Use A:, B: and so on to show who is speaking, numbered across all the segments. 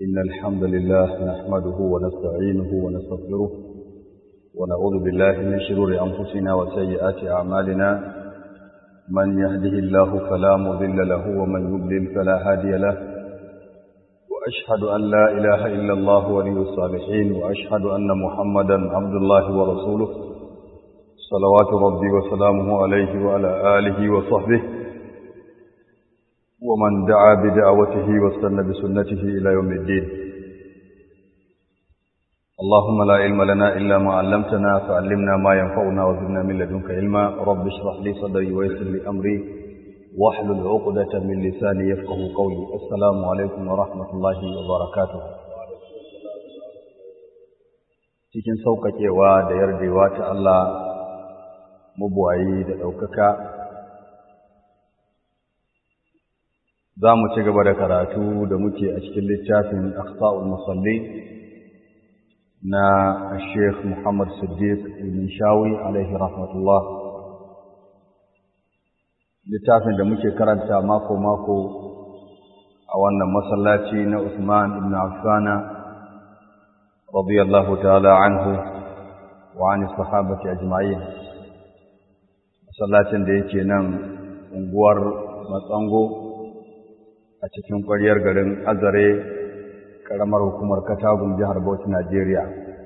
A: إن الحمد لله نحمده ونستعينه ونستغفره ونعوذ بالله من شرور أنفسنا وسيئات أعمالنا من يهده الله فلا مضل له ومن يضلل فلا هادي له وأشهد أن لا إله إلا الله ولي الصالحين وأشهد أن محمدا عبد الله ورسوله صلوات ربي وسلامه عليه وعلى آله وصحبه ومن دعا بدعوته واستنى بسنته إلى يوم الدين. اللهم لا علم لنا إلا ما علمتنا فعلمنا ما ينفعنا وزدنا من لدنك علما. رب اشرح لي صدري ويسر لي أمري واحلل عقدة من لساني يفقهوا قولي. السلام عليكم ورحمة الله وبركاته. cikin sauƙaƙewa da yardewa ta Allah mabuwayi da ɗaukaka za mu ci gaba da karatu da muke a cikin littafin Aqsa'ul Musalli na Sheikh Muhammad Siddiq Ibn Shawi alaihi rahmatullah. Littafin da muke karanta mako-mako a wannan masallaci na Uthman ibn Affan radiyallahu ta'ala anhu wa an sahabati ajma'in. Masallacin da yake nan unguwar Matsango a cikin ƙwaryar garin Azare, ƙaramar hukumar Katagun, jihar Bauchi, Najeriya.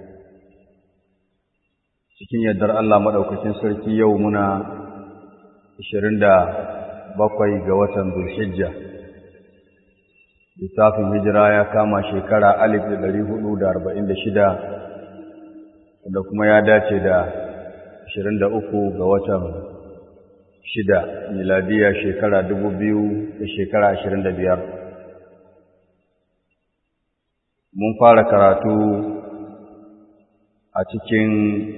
A: Cikin yardar Allah maɗaukakin sarki yau muna 27 ga watan Zulhijja. Lissafin hijira ya kama shekara 1446, da kuma ya dace da 23 ga watan 6 miladiya shekara 2025. Mun fara karatu a cikin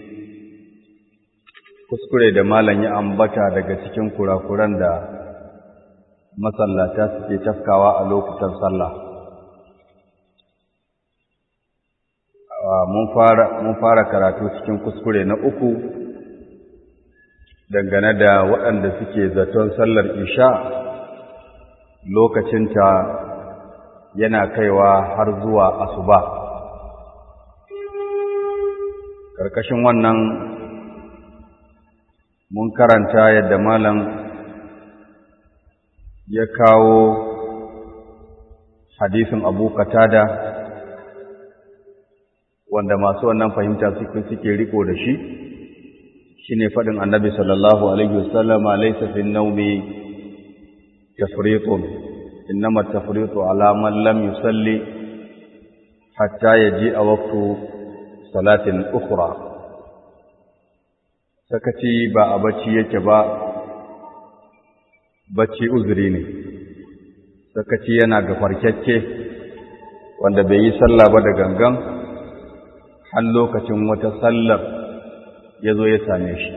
A: kuskure da malam ya ambata daga cikin kurakuran da masallata suke tafkawa a lokutan sallah. Mun fara karatu cikin kuskure na uku dangane da waɗanda suke zaton sallar isha lokacinta yana kaiwa har zuwa asuba. Ƙarƙashin wannan mun karanta yadda malam ya kawo hadisin Abu Qatada wanda masu wannan fahimta suke riko da shi. Shine fadin Annabi sallallahu alaihi wasallam, laysa fi an-nawmi tafriṭun innama at-tafriṭu ala man lam yusalli hatta yaji'a waqtu salatin ukhra. Sakaci ba a bacci yake ba, bacci uzuri ne. Sakaci yana ga farkakke wanda bai yi sallah ba da gangan har lokacin wata sallar ya zo ya same shi,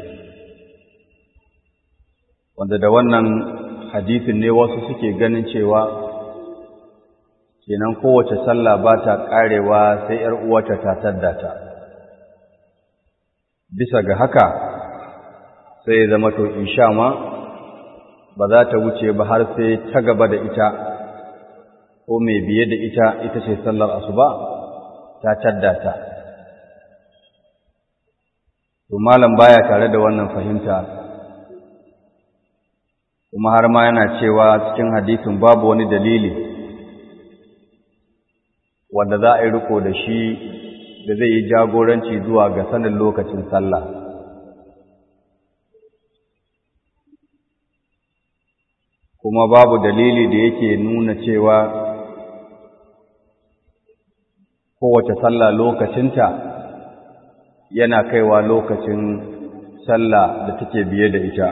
A: wanda da wannan hadisin ne wasu suke ganin cewa kenan kowace sallah ba ta ƙarewa sai ‘yar uwata ta taddata. Bisa ga haka sai ya zama to insha ma ba za ta wuce ba har sai ta gaba da ita ko mai biye da ita ce sallar asuba ta taddata. To malam baya tare da wannan fahimta, kuma har ma yana cewa cikin hadisin babu wani dalili wanda za a yi riko da shi da zai yi jagoranci zuwa ga sanin lokacin sallah. Kuma babu dalili da yake nuna cewa kowace sallah lokacinta yana kaiwa lokacin sallah da take biye da ita.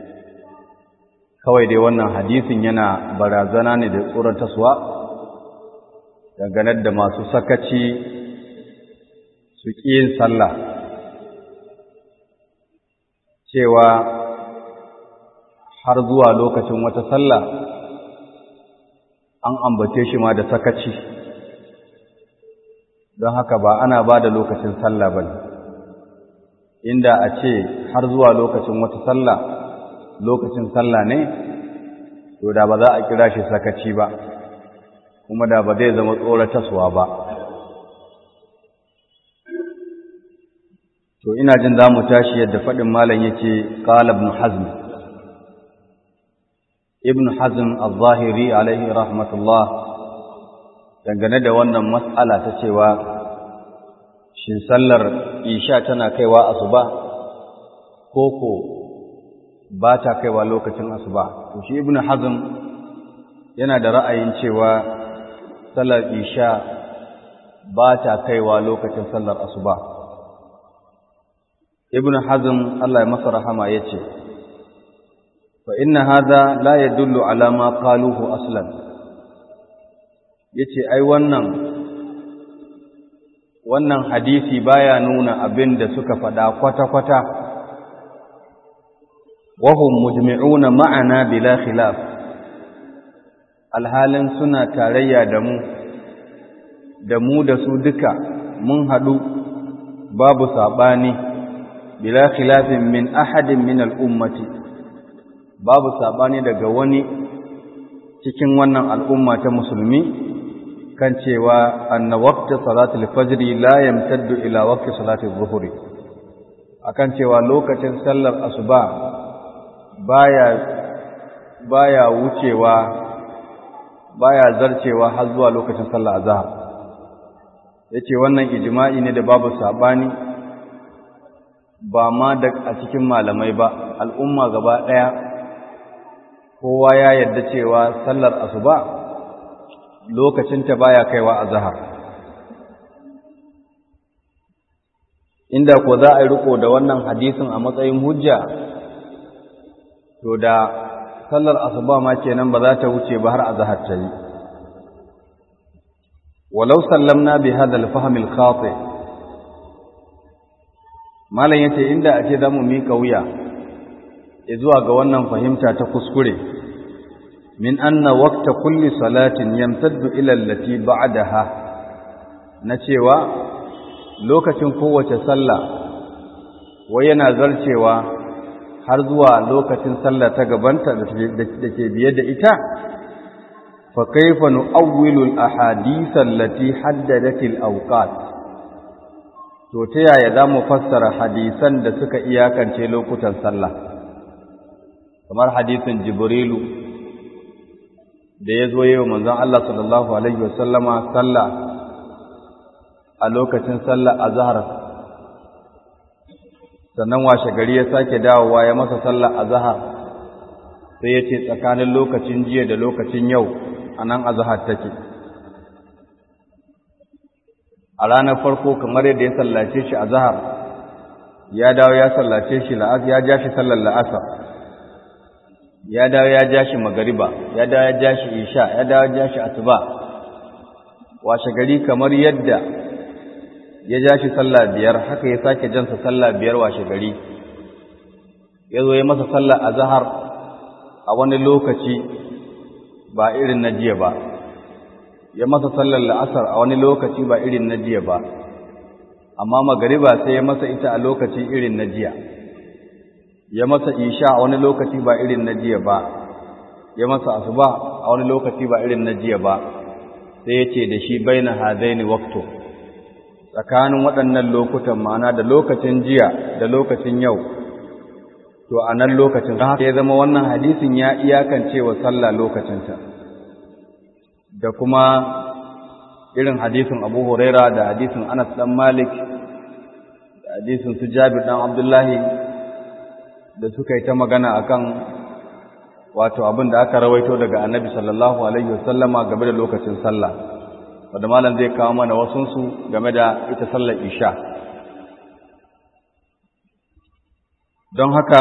A: Kawai dai wannan hadisin yana barazana ne da tsoratarwa dangane da masu sakaci su ƙi yin sallah, cewa har zuwa lokacin wata sallah an ambace shi ma da sakaci, don haka ba ana ba da lokacin sallah ba ne. Inda a ce har zuwa lokacin wata sallah lokacin sallah ne, to da ba za a kira shi sakaci ba, kuma da ba zai zama tsoratarwa ba. To ina jin za mu tashi yadda faɗin malam yake qala ibn hazm. Ibn hazm al-zahiri alaihi rahmatullah dangane da wannan mas'ala ta cewa shin sallar isha tana kaiwa asuba koko ba ta kaiwa lokacin asuba. To shi ibn hazm yana da ra'ayin cewa sallar isha ba ta kaiwa lokacin sallar asuba. Ibn hazm Allah ya masa rahama yace fa inna hadha la yadullu ala ma qaluhu aslan. Yace ai wannan hadisi baya nuna abin da suka faɗa kwata-kwata. Wa hum mujmi'una ma'ana bila khilaf. Alhalin suna tarayya da mu da su duka mun haɗu babu saɓani bila khilafin min ahadin min al'ummati, babu saɓani daga wani cikin wannan al'umma ta musulmi kan cewa anna waqta salatul fajri la yamtaddu ila waqti salatul zuhri, akan cewa lokacin sallar asuba baya wucewa baya zarcewa har zuwa lokacin sallar azhar. Yace wannan ijma'i ne da babu saɓani ba ma da a cikin malamai ba, al'umma gaba ɗaya kowa ya yarda cewa sallar asuba lokacinta baya kaiwa azhar. Inda ko za a yi riko da wannan hadisin a matsayin hujja, to da sallar asuba ma kenan ba za ta wuce ba har azhar ta yi. Walau sallamna bi hadha al-fahm al-khati, malam yace inda ake zamu mika wuya zuwa ga wannan fahimta ta kuskure, min anna waqta kulli salatin yamtaddu ila allati ba'daha, na cewa lokacin kowace sallah wai yana zarcewa har zuwa lokacin sallah ta gabanta da ke biye da ita. Fa kayfa nu'awwilu al-ahadith allati haddadat al-awqat, to ta yaya za mu fassara hadisan da suka iyakance lokutan sallah, kamar hadisin Jibrilu da ya zo yi wa manzon Allah sallallahu alaihi wasallama sallah a lokacin sallah azhar, sannan washe gari ya sake dawowa ya masa sallah azhar, sai ya ce tsakanin lokacin jiya da lokacin yau anan azhar take. A ranar farko kamar yadda ya sallace shi azhar, ya dawo ya sallace shi ya ja shi sallar la'asar, ya dawo ya ja shi magariba, ya dawo ya ja shi isha, ya dawo ya ja shi asuba. Washe gari kamar yadda ya ja shi sallah biyar, haka ya sake jansa sallah biyar washe gari. Ya zo ya masa sallah azhar a wani lokaci ba irin na jiya ba, ya masa sallar la'asar a wani lokaci ba irin na jiya ba, amma magariba sai ya masa ita a lokaci irin na jiya, ya masa isha a wani lokaci ba irin na jiya ba, ya masa asuba a wani lokaci ba irin na jiya ba, sai ya ce da shi baina hadaini waqtu, tsakanin waɗannan lokutan, ma'ana da lokacin jiya da lokacin yau, to a nan lokacin haka ya zama wannan hadisin ya iyakance wa sallah lokacinta. Da kuma irin hadisin Abu Huraira da hadisin Anas dan Malik da hadisin su Jabir dan Abdullahi da suka yi ta magana akan wato abin da aka rawaito daga Annabi sallallahu alaihi wasallama game da lokacin sallah, wanda malam zai kawo mana wasunsu game da ita sallar isha. Don haka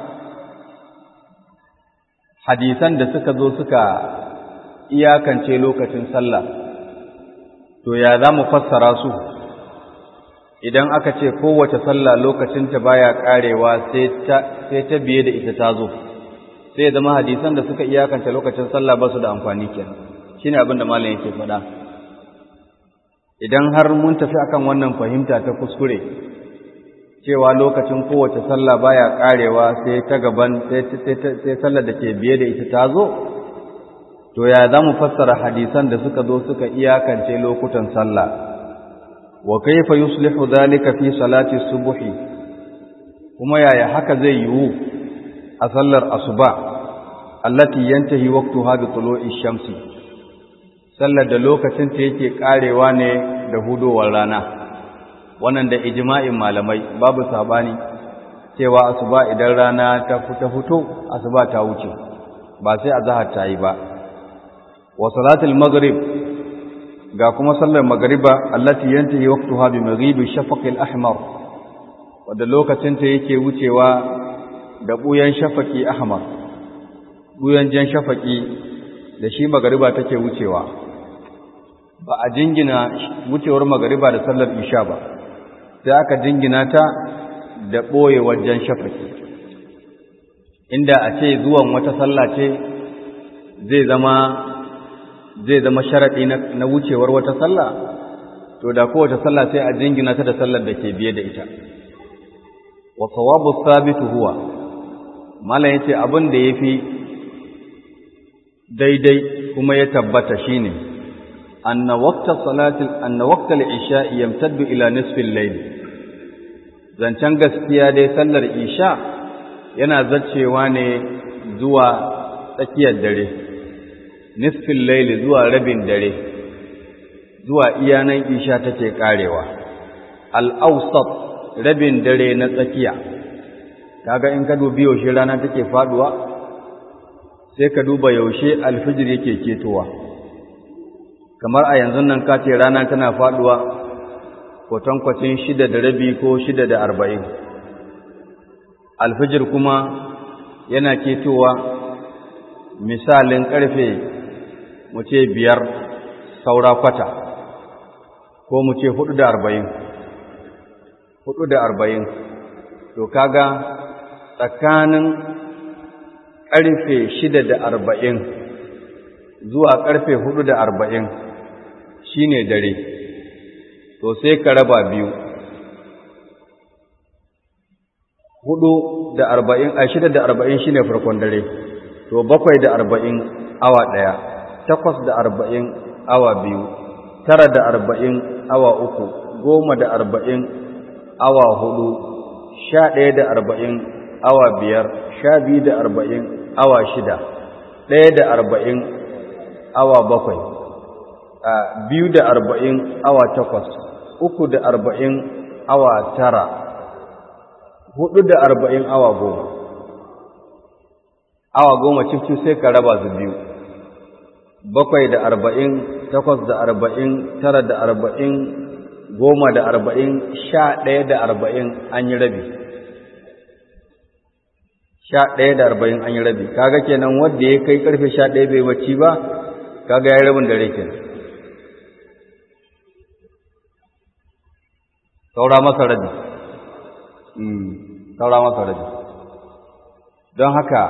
A: hadisan da suka zo suka iyakance lokacin sallah, to ya za mu fassara su idan aka ce kowace sallah lokacinta baya karewa sai ta biye da ita ta zo, sai ya zama hadisan da suka iyakance lokacin sallah ba su da amfani kenan. Shine abin da malam yake faɗa. Idan har mun tafi akan wannan fahimta ta kuskure cewa lokacin kowace sallah baya karewa sai ta gaban sai sallar da ke biye da ita ta zo, to ya zamu fassara hadisan da suka zo suka iyakance lokutan sallah wa kayfa yuslihu dhalika fi salati subhi kuma yaya haka zai yiwu a sallar asuba allati yantahi waqtuha bi tulu'i shamsi sallar da lokacin ta yake karewa ne da hudowar rana wannan da ijma'in malamai babu sabani cewa asuba idan rana ta fito asuba ta wuce ba sai azhar ta yi ba wa salatul maghrib ga kuma sallar magriba allati yantahi waqtuha bi maghibi shafaqil ahmar wanda lokacin ta yake wucewa da buyan shafaqi ahmar buyan jan shafaqi da shi magriba take wucewa ba a jingina wucewar magriba da sallar isha ba sai aka jingina ta da boyewar jan shafaqi inda a ce zuwan wata sallah ce zai zama sharadi na wucewar wata sallah to da kowace sallah sai a jingina ta da sallar da ke biye da ita wa sawabu thabitu huwa mallan yace abin da yafi daidai kuma ya tabbata shine anna waqta al-isha yamtaddu ila nisfi al-layl zancan gaskiya dai sallar isha yana zaccewa ne zuwa tsakiyar dare nisfin laili zuwa rabin dare zuwa iyanan isha take karewa al-awsat rabin dare na tsakiya kaga in ka dubi yaushe rana take faduwa sai ka duba yaushe alfijir yake ketowa kamar a yanzu nan ka ce rana tana faduwa kwatankwacin 6:30 ko 6:40 alfijir kuma yana ketowa misalin karfe mu ce 5 saura kwata ko mu ce 4:40 to kaga tsakanin karfe 6:40 zuwa karfe 4:40 shine dare to sai ka raba biyu 6:40 shine farkon dare to 7:40 awa ɗaya 8:40 awa biyu 9:40 awa uku 10:40 awa hudu 11:40 awa biyar 12:40 awa shida 1:40 awa bakwai 2:40 awa takwas 3:40 awa tara 4:40 awa goma awa goma cikin sai ka raba su biyu 7:40 8:40 9:40 10:40 11:40 an yi rabi 11:40 an yi rabi kaga kenan wanda ya kai karfe 11 bai bacci ba kaga yayi rabin dare kenan saura masa rabi don haka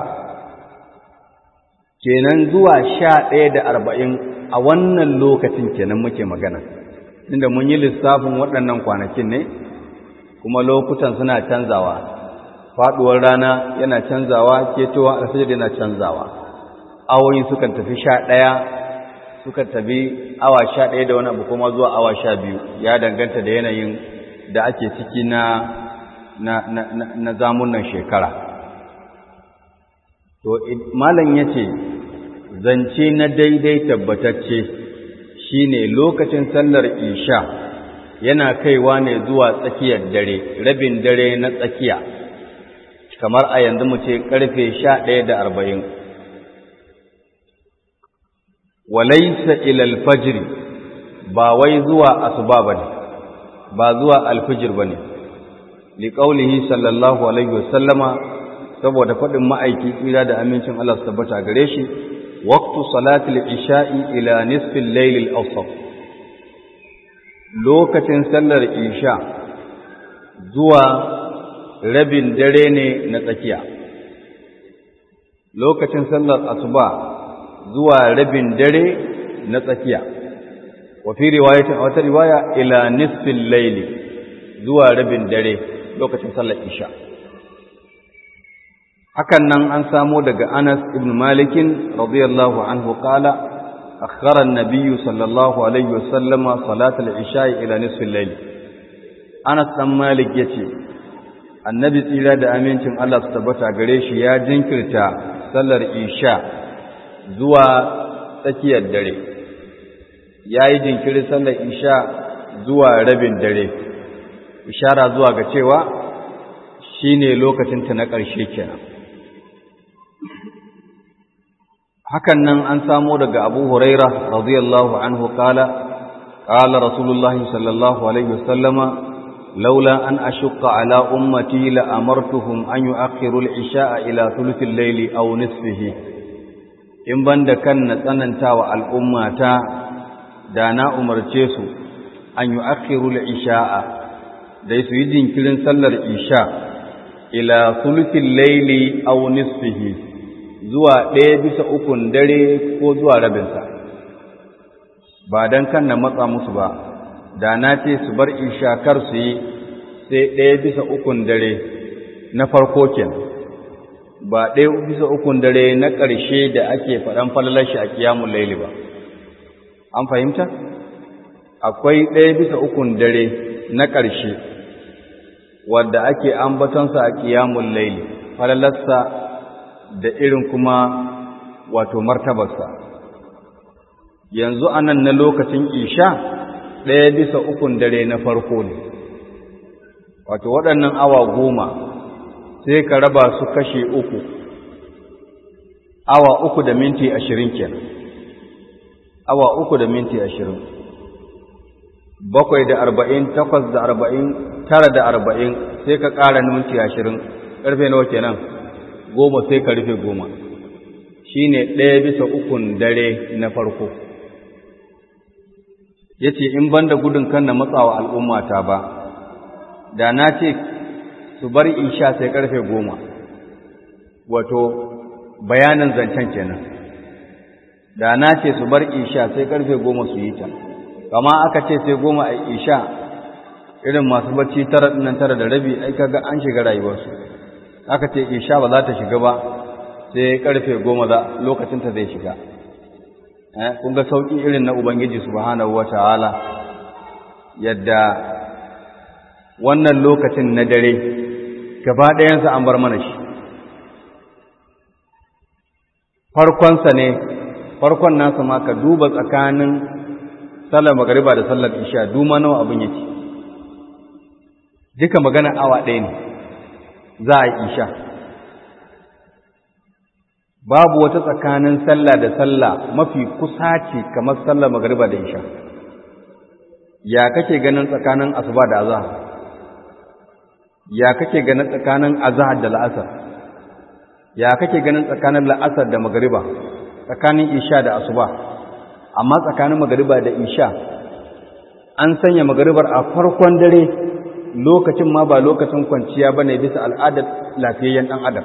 A: kenan zuwa 11:40 a wannan lokacin kenan muke magana inda mun yi lissafin waɗannan kwanakin ne kuma lokutan suna canzawa faduwar rana yana canzawa ketowa alfajir yana canzawa awoyin sukan tafi 11 sukan tafi awa 11 da wani abu kuma zuwa awa 12 ya danganta da yanayin da ake ciki na zamunan shekara to malam yace zance na daidai tabbatacce shine lokacin sallar isha yana kaiwa ne zuwa tsakiyar dare rabin dare na tsakiya kamar a yanzu mu ce karfe 11:40 walaysa ila al-fajr ba wai zuwa asuba bane ba zuwa al-fajr bane liqaulihi sallallahu alaihi wasallama saboda fadin ma'aiki tsira da amincin Allah su tabbata gare shi waqtu salatil isha'i ila nisfil layl al-awsat lokacin sallar isha zuwa rabin dare ne na tsakiya lokacin sallar asuba zuwa rabin dare na tsakiya wa fi riwayatin a wata riwaya ila nisfil layli zuwa rabin dare lokacin sallar isha hakan nan an samo daga Anas ibn Malik radiyallahu anhu qala akhara an-nabiy sallallahu alaihi wasallam salat al-isha ila nisfi al-layl. Anas dan Malik yace annabi tsira da amincin Allah su tabbata gare shi ya jinkirta sallar isha zuwa tsakiyar dare, yayi jinkirin sallar isha zuwa rabin dare, ishara zuwa ga cewa shine lokacin ta na ƙarshe kenan. hakan nan an samo daga Abu Hurairah radiyallahu anhu qala Rasulullah sallallahu alaihi wasallama laula an ashqa ala ummati la amartuhum an yu'akhiru al-isha'a ila thuluth al-layli aw nisfihi. In banda kan na tsanantawa al'ummata da na umarce su an yu'akhiru al-isha'a da su yi jinkirin sallar isha ila thuluth al-layli aw nisfihi zuwa 1/3 dare ko zuwa rabinsa, ba don kan na matsa musu ba, da na ce su bar isha kar su yi sai 1/3 dare na farko kenan, ba 1/3 dare na ƙarshe da ake faɗan falalar shi a kiyamun laili ba. An fahimta? Akwai 1/3 dare na ƙarshe wadda ake ambatonsa a kiyamun laili, falalarsa da irin kuma wato martabarsa. Yanzu anan na lokacin isha 1/3 dare na farko ne, wato waɗannan awa 10 sai ka raba su kashe 3, awa 3 da minti 20 kenan, awa 3 da minti 20, 7 da 40, 8 da 40, 9 da 40 sai ka ƙara minti 20, ƙarfe nawa kenan? 10 sai ka rufe 10, shine 1/3 dare na farko. Yace in banda gudun kan na matsawa al'ummata ba, da na ce su bar isha sai karfe 10, wato bayanin zancen kenan. Da na ce su bar isha sai karfe 10 su yi ta, kama aka ce sai 10 a isha, irin masu bacci 9:30 ai kaga an shiga rayuwarsu. Aka ce isha ba za ta shiga ba sai karfe 10 lokacin ta zai shiga. Kun ga sauki irin na Ubangiji subhanahu wataala, yadda wannan lokacin na dare gaba ɗayansa an bar mana shi. Farkonsa ne, farkon nasa ma ka duba tsakanin sallar magariba da sallar isha, duma nawa abin yake. Duka magana awa ɗaya ne za a yi isha. Babu wata tsakanin sallah da sallah mafi kusa ce kamar sallar magariba da isha. Ya kake ganin tsakanin asuba da azhar? Ya kake ganin tsakanin azhar da la'asar? Ya kake ganin tsakanin la'asar da magariba? Tsakanin isha da asuba? Amma tsakanin magariba da isha an sanya magaribar a farkon dare, lokacin ma ba lokacin kwanciya bane bisa al'adar lafiyayyen dan adam.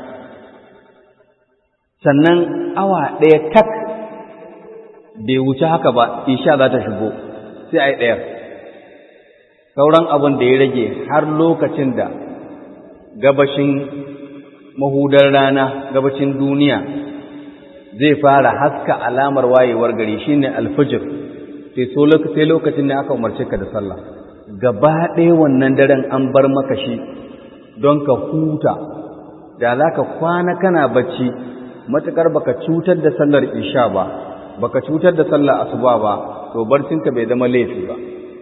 A: Sannan awa ɗaya tak bai wuce haka ba isha za ta shigo sai a yi ɗayar. Sauran abin da ya rage har lokacin da gabashin mahudar rana, gabashin duniya zai fara haska alamar wayewar gari shine alfajir, sai lokacin da aka umarce ka da sallah. Gaba ɗaya wannan daren an bar maka shi don ka huta, da za ka kwana kana bacci matuƙar baka cutar da sallar isha ba, baka cutar da sallar asuba ba, to barcinka bai zama laifi ba.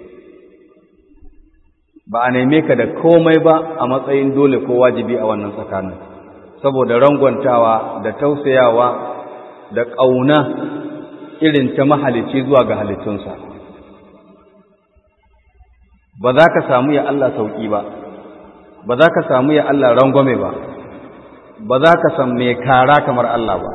A: Ba a neme ka da komai ba a matsayin dole ko wajibi a wannan tsakanin, saboda rangwantawa da tausayawa da ƙauna irin ta mahalicci zuwa ga halittunsa. Ba za ka samu ya Allah sauƙi ba, ba za ka samu ya Allah rangwame ba, ba za ka san mai kara kamar Allah ba.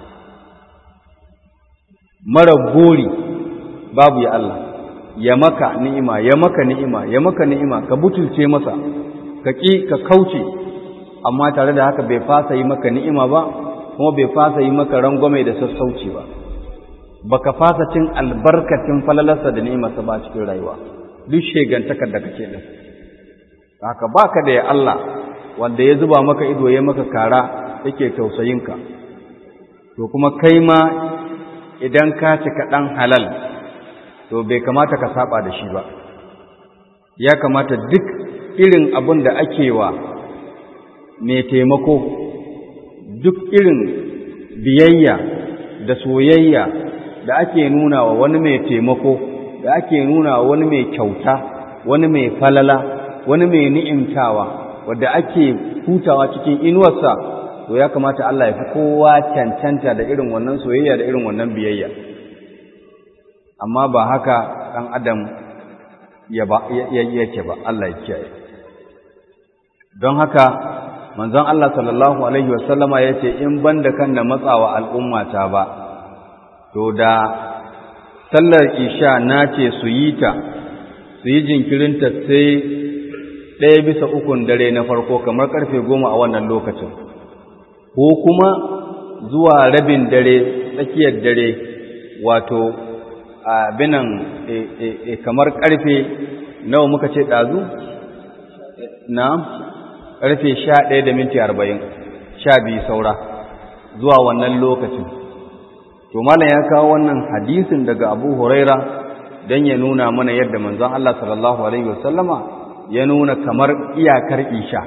A: Mara gori babu ya Allah, ya maka ni'ima, ya maka ni'ima, ya maka ni'ima, ka butulce masa, ka ƙi ka kauce, amma tare da haka bai fasa yi maka ni'ima ba, kuma bai fasa yi maka rangwame da sassauci ba. Baka fasa cin albarkacin falalarsa da ni'imarsa ba cikin rayuwa, duk shegantakar da kake da. Haka baka da ya Allah wanda ya zuba maka ido ya maka kara yake tausayinka, to kuma kai ma idan ka cika ɗan halal to bai kamata ka saba da shi ba. Ya kamata duk irin abin da ake wa mai taimako, duk irin biyayya da soyayya da ake nuna wa wani mai taimako, da ake nuna wa wani mai kyauta, wani mai falala, wani mai ni'imtawa, wadda ake hutawa cikin inuwarsa, to ya kamata Allah ya fi kowa cancanta da irin wannan soyayya da irin wannan biyayya. Amma ba haka ɗan adam yake ba, Allah ya kiyaye. Don haka manzon Allah sallallahu alaihi wasallama ya ce in banda kan na matsawa al'ummata ba, to da sallar isha na ce su yi jinkirinta sai 1/3 dare na farko kamar karfe 10 a wannan lokacin, ko kuma zuwa rabin dare, tsakiyar dare, wato abinan kamar karfe nawa muka ce ɗazu? Na karfe 11:40, 12 saura zuwa wannan lokacin. To malam ya kawo wannan hadisin daga Abu Huraira dan ya nuna mana yadda manzon Allah sallallahu alaihi wasallama ya nuna kamar iyakar isha.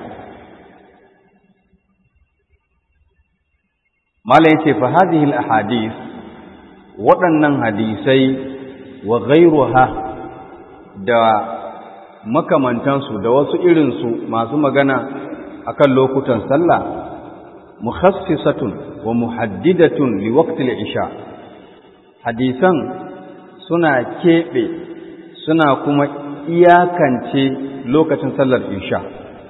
A: Malam yace fa hadhihi al-ahadith, waɗannan hadisai wa ghayruha da makamantansu da wasu irinsu masu magana akan lokutan sallah, mukhassisatun wa muhaddidatun li waqti al-isha. Hadisan suna keɓe, suna kuma iyakance lokacin sallar isha.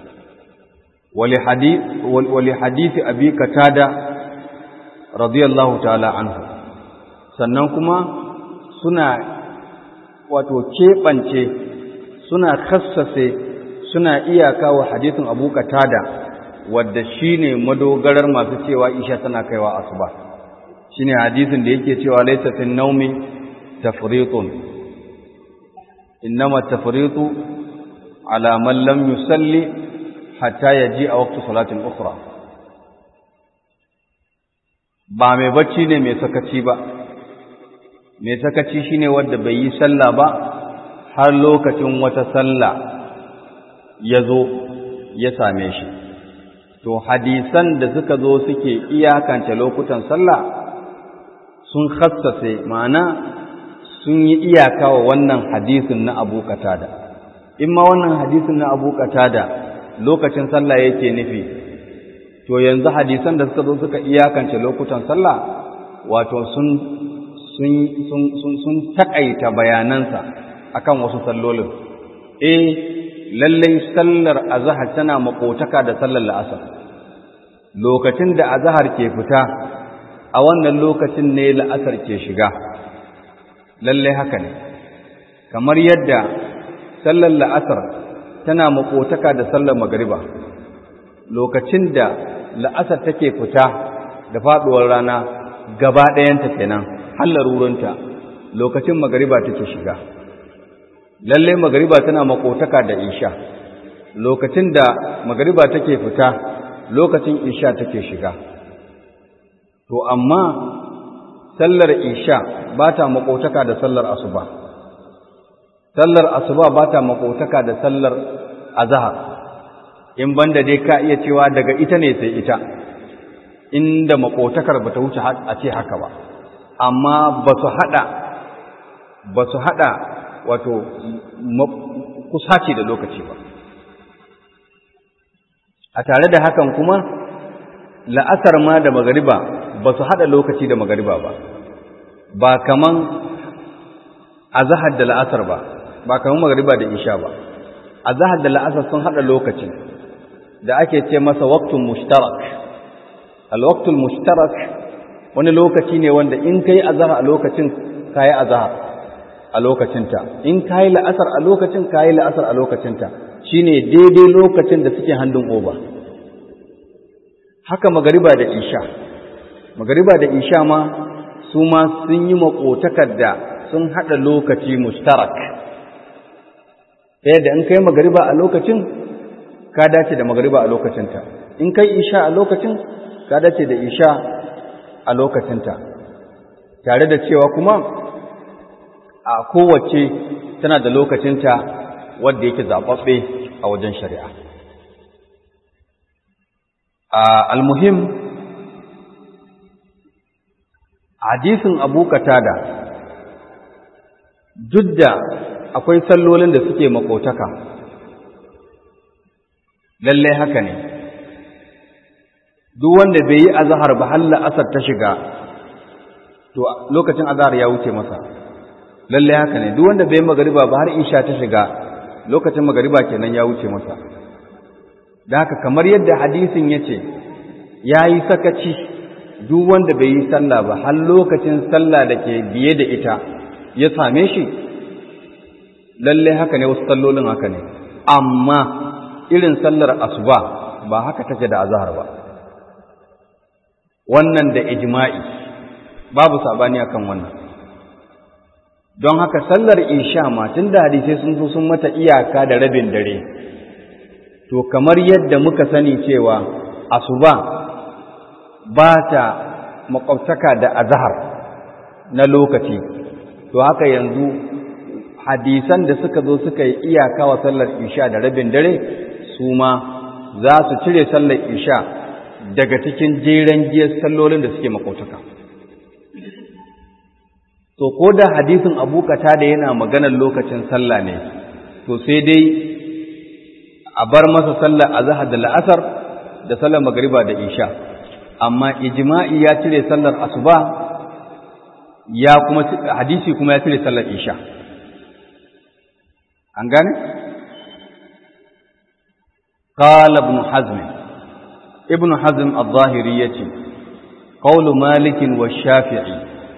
A: Wali hadisi abi Qatada radiyallahu ta'ala anhu, sannan kuma suna wato keɓance, suna khassase, suna iyaka wa hadisin Abu Qatada, wadda shine madogarar masu cewa isha tana kaiwa asuba. Shine hadisin da yake cewa laysa fin nawmi tafritun, innama tafritu ala man lam yusalli hatta yaji'a waqtu salatin ukhra. Ba mai bacci ne mai sakaci ba, mai sakaci shine wanda bai yi sallah ba har lokacin wata sallah ya zo ya same shi. To hadisan da suka zo suke iyakance lokutan sallah sun khassase, ma'ana sun yi iyaka wa wannan hadisin na Abu Qatada. In ma wannan hadisin na Abu Qatada lokacin sallah yake nufi, to yanzu hadisan da suka zo suka iyakance lokutan sallah, wato sun takaita bayanansa akan wasu sallolin. Lallai sallar azhar tana makotaka da sallar la'asar. Lokacin da azhar ke fita, a wannan lokacin ne la'asar ke shiga. Lallai haka ne. Kamar yadda sallar la'asar tana makotaka da sallar magriba. Lokacin da la'asar take fita da faduwar rana gaba ɗayanta kenan, har larurunta, lokacin magriba take shiga. Lalle magariba tana makotaka da isha, lokacin da magariba take fita lokacin isha take shiga. To amma sallar isha ba ta makotaka da sallar asuba, sallar asuba ba ta makotaka da sallar azhar, in banda dai ka iya cewa daga ita ne sai ita, inda makotakar ba ta wuce a ce haka ba, amma ba su hada wato kusaci da lokaci ba. A tare da hakan kuma la'asar ma da magariba ba su haɗa lokaci da magariba ba kaman azhar da la'asar ba kaman magariba da isha ba. Azhar da la'asar sun haɗa lokaci da ake ce masa waqtun mushtarak. Al-waqtul mushtarak wani lokaci ne wanda in kai azhar a lokacin kai azhar a lokacinta, in kayi la'asar a lokacin kayi la'asar a lokacinta, shine daidai lokacin da suke handin oba. Haka magariba da isha ma su ma sun yi makotakar da sun hada lokaci mushtarak, ta yadda in kai magariba a lokacin ka dace da magariba a lokacinta, in kai isha a lokacin ta dace da isha a lokacinta, tare da cewa kuma a kowace tana da lokacinta wadda yake zaɓaɓɓe a wajen shari'a. Al-muhim, hadisin Abu Qatada duk da akwai sallolin da suke makotaka, lallai haka ne, duk wanda bai yi azhar ba har la'asar ta shiga to lokacin azhar ya wuce masa, lallai haka ne, duk wanda bai yi magariba ba har isha ta shiga lokacin magariba kenan ya wuce masa. Da haka kamar yadda hadisin yace yayi sakaci duk wanda bai yi sallah ba har lokacin sallah da ke biye da ita ya same shi, lalle haka ne, wasu sallolin haka ne, amma irin sallar asuba ba haka take da azhar ba, wannan da ijma'i babu sabani akan wannan. Don haka sallar isha ma tunda hadisai sun zo sun mata iyaka da rabin dare, to kamar yadda muka sani cewa asuba ba ta makwabtaka da azhar na lokaci, to haka yanzu hadisan da suka zo suka yi iyaka wa sallar isha da rabin dare su ma za su cire sallar isha daga cikin jeren giyar sallolin da suke makwabtaka. To ko da hadisin Abu Qatada yana maganar lokacin sallah ne, to sai dai a bar masa sallar azhar da la'asar da sallar magriba da isha, amma ijma'i ya cire sallar asuba, ya kuma hadisi kuma ya cire sallar isha. An gane? Qala ibn Hazm al-Zahiri yace qawlu Malik wa Shafi'i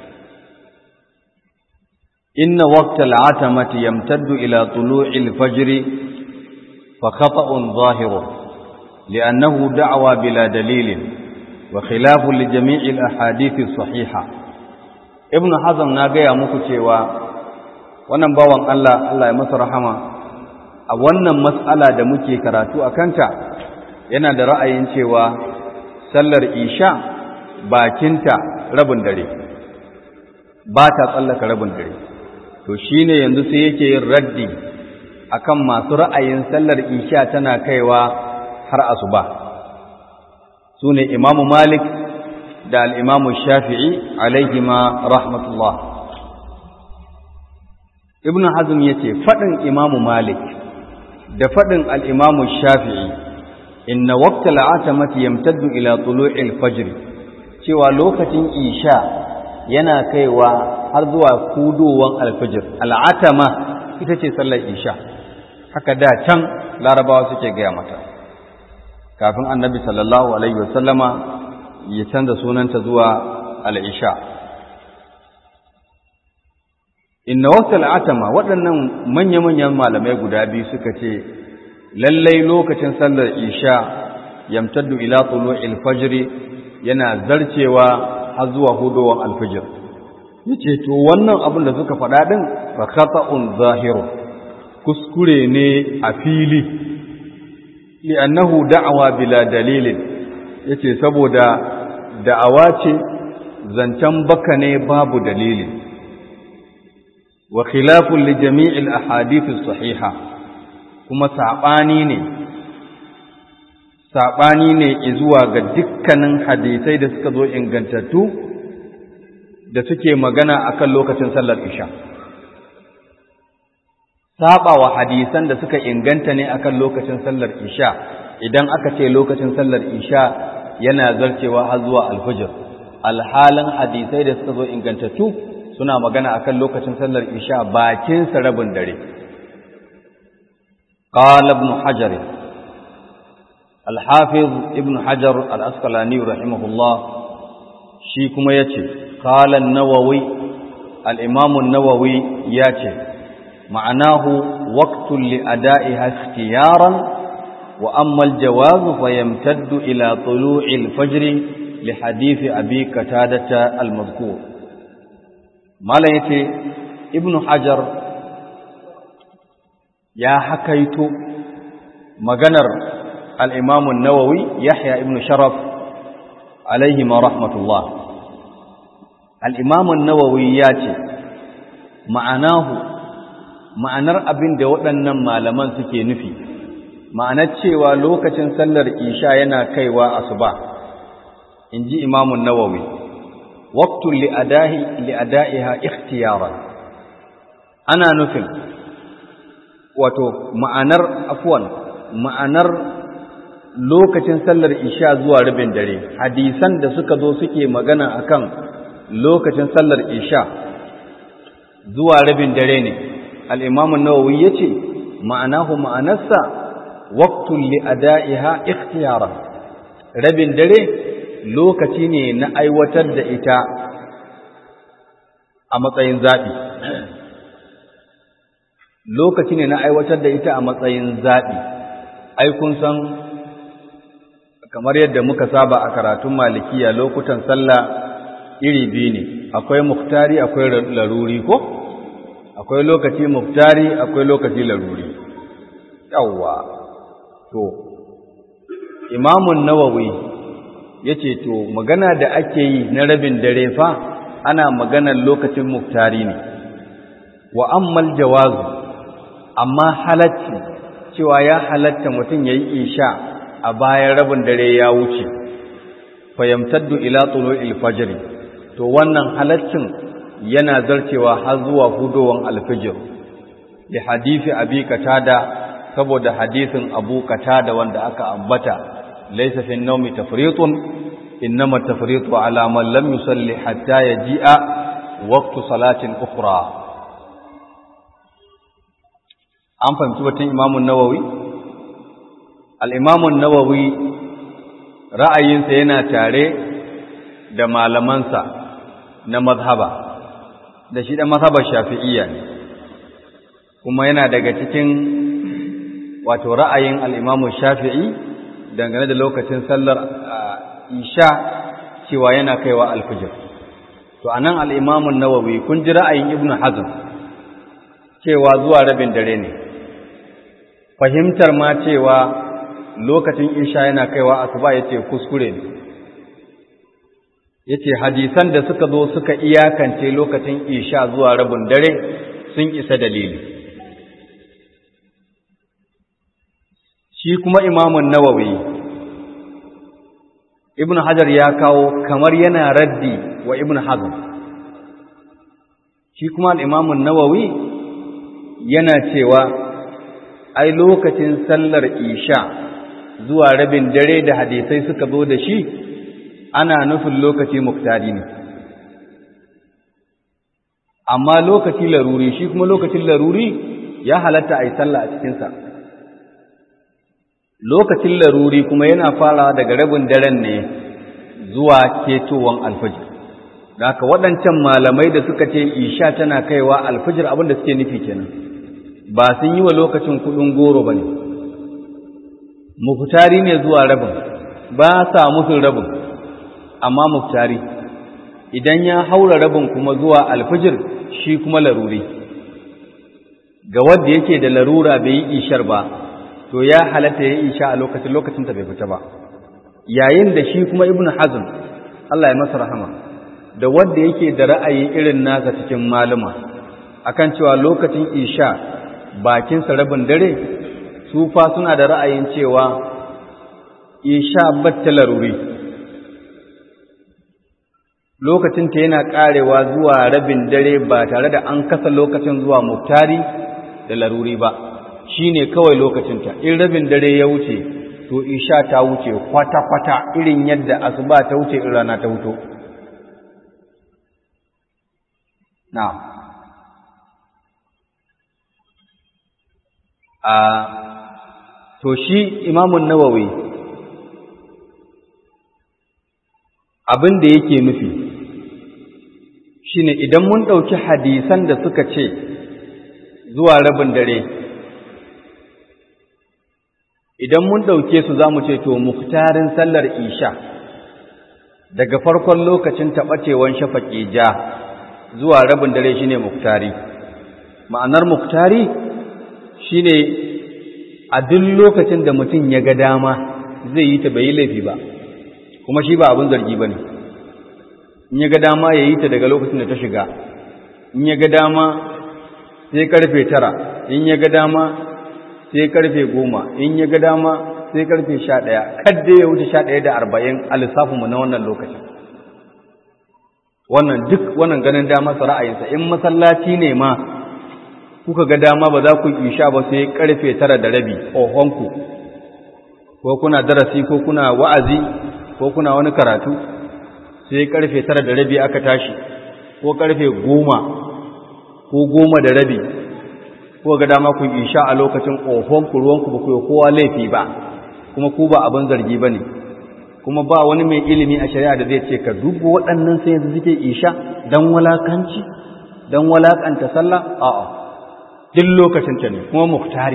A: inna waqta al-'atamati yamtaddu ila tulu'i al-fajr fa khata'un zahirun li'annahu da'wa bila dalilin wa khilafun li jami'i al-ahadith as-sahiha. Ibn Hazm na gaya muku cewa wannan bawan Allah ya masa rahama, a wannan mas'ala da muke karatu a kanta yana da ra'ayin cewa sallar isha bakinta rabin dare, ba ta tsallaka rabin dare. To shine yanzu sai yake yin raddi akan masu ra'ayin sallar isha tana kaiwa har asuba, su ne Imamu Malik da al'imamu Shafi'i alaihima rahmatullah. Ibn Hazm ya ce faɗin Imamu Malik da faɗin al'imamu Shafi'i inna waqta al'atamati yamtaddu ila tulu'il fajr, cewa lokacin isha yana kaiwa har zuwa kudowan alfajir. Al'atama ita ce sallar isha, haka da can larabawa suke gaya mata kafin annabi sallallahu alaihi wasallama ya canza sunanta zuwa al'isha. Inna waqta al'atama, waɗannan manya-manyan malamai guda biyu suka ce lallai lokacin sallar isha yamtaddu ila tulu'il fajr, yana zarcewa har zuwa hudowan alfajir. Yace to wannan abin da suka faɗa din fa khata'un zahiru, kuskure ne a fili, li'annahu da'awa bila dalilin, yace saboda da'awa ce, zancen baka ne babu dalili, wa khilafun li jami'il ahadith as-sahiha, kuma saɓani ne zuwa ga dukkanin hadisai da suka zo ingantattu da suke magana akan lokacin sallar isha. Saba wa hadisan da suka inganta ne akan lokacin sallar isha, idan aka ce lokacin sallar isha yana zarcewa har zuwa alfajir, alhalin hadisai da suka zo ingantattu suna magana akan lokacin sallar isha bakin sa rabin dare. Qala ibn Hajar, al-Hafiz ibn Hajar al-Asqalani rahimahullah, shi kuma yace qala an-Nawawi, al-Imam an-Nawawi yace ma'anahu waqtun li ada'iha ikhtiyaran wa amma al-jawaz fa yamtaddu ila tulu'i al-fajr li hadith Abi Qatadah al-madhkur. Mala yace Ibn Hajar ya hakaito maganar al-Imam an-Nawawi, Yahya ibn Sharaf alaihi ma rahmatullah, al-Imam an-Nawawi ya ce ma'anar abin da waɗannan malaman suke nufi, ma'anar cewa lokacin sallar isha yana kaiwa asuba, inji Imam an-Nawawi, waqtul li'ada'iha ikhtiyaran, ana nufin wato ma'anar lokacin sallar isha zuwa rabin dare. Hadisan da suka zo suke magana akan lokacin sallar isha zuwa rabin dare ne, al-Imam an-Nawawi yace ma'anarsa waqtul li'ada'iha ikhtiyaran, rabin dare lokaci ne na aiwatar da ita a matsayin zaɓi. Lokaci ne na aiwatar da ita a matsayin zaɓi. Ai kun san kamar yadda muka saba a karatun malikiya, lokutan sallah iri biyu ne, akwai muktari akwai laruri ko? Akwai lokaci muktari akwai lokaci laruri. Yawwa, to Imamun Nawawi yace to magana da ake yi na rabin dare fa ana maganar lokacin muktari ne. Wa ammal jawazu, amma halacci cewa ya halatta mutum yayi isha a bayan rabin dare ya wuce, fa yamtaddu ila tulu'il fajr, to wannan halaccin yana zarcewa har zuwa hudowan alfijir, da hadisi Abi Qatada, saboda hadisin Abu Qatada wanda aka ambata, laysa fi an-nawmi tafriṭun innama tafriṭu ala man lam yusalli hatta yaji'a waqtu salatin ukhra. An fahimci batun Imam an-Nawawi? Al-Imam an-Nawawi ra'ayinsa yana tare da malamansa na mazhaba, da shi da mazhabar Shafi'iyya ne, kuma yana daga cikin wato ra'ayin al-Imam Shafi'i dangane da lokacin sallar isha cewa yana kaiwa alfijir. To anan al-Imam an-Nawawi kun ji ra'ayin Ibn Hazm cewa zuwa rabin dare ne, fahimtar ma cewa lokacin isha yana kaiwa asuba yace kuskure ne, yace hadisan da suka zo suka iyakance lokacin isha zuwa rabin dare sun isa dalili. Shi kuma Imam an-Nawawi, Ibn Hajar ya kawo kamar yana raddi wa Ibn Hazm. Shi kuma al-Imam an-Nawawi yana cewa ai lokacin sallar isha zuwa rabin dare da hadisai suka zo da shi ana nufin lokaci muktari ne, amma lokaci laruri, shi kuma lokacin laruri ya halatta a yi sallah a cikinsa. Lokacin laruri kuma yana fara daga rabin daren ne zuwa ketowar alfajir. Da haka waɗancan malamai da suka ce isha tana kaiwa alfajir abin da suke nufi kenan, ba sun yi wa lokacin kuɗin goro ba ne, muktari ne zuwa rabin, ba sa musu rabin, amma muktari idan ya haura rabin kuma zuwa alfajir shi kuma laruri. Ga wanda yake da larura bai yi ishar ba, to ya halatta ya isha a lokacin ta bai fita ba. Yayin da shi kuma Ibn Hazm, Allah ya masa rahama, da wanda yake da ra'ayi irin nasa cikin maluma akan cewa lokacin isha bakin sa rabin dare, su fa suna da ra'ayin cewa isha batta laruri, lokacin ta yana karewa zuwa rabin dare ba tare da an kasa lokacin zuwa muktari da laruri ba, shine kawai lokacinta. In rabin dare ya wuce to isha ta wuce kwata-kwata, irin yadda asuba ta wuce in rana ta wuto. Na'am. To shi Imam an-Nawawi abin da yake nufi shine idan mun ɗauki hadisan da suka ce zuwa rabin dare, idan mun ɗauke su za mu ce to muktarin sallar isha daga farkon lokacin taɓacewan shafaƙi ja zuwa rabin dare shine muktari. Ma'anar muktari shine a duk lokacin da mutum ya ga dama zai yi ta bai yi laifi ba, kuma shi ba abin zargi ba ne. In ya ga dama ya yi ta daga lokacin da ta shiga, in ya ga dama sai karfe 9, in ya ga dama sai karfe 10, in ya ga dama sai karfe 11, kadda ya wuce 11:40 a lissafinmu na wannan lokacin. Wannan duk wannan ganin dama sa ra'ayinsa. In masallaci ne ma kuka ga dama ba za ku isha ba sai karfe 9:30, ohonku, ko kuna darasi ko kuna wa'azi ko kuna wani karatu, sai karfe 9:30 aka tashi, ko karfe 10 ko 10:30, ko ga dama ku isha a lokacin, ohonku, ruwanku, ba ku yi kowa laifi ba, kuma ku ba abin zargi ba ne, kuma ba wani mai ilimi a shari'a da zai ce ka duba waɗannan sai yanzu suke isha don walakanci, don walakanta sallah. A'a, duk lokacin ta ne, kuma muktari.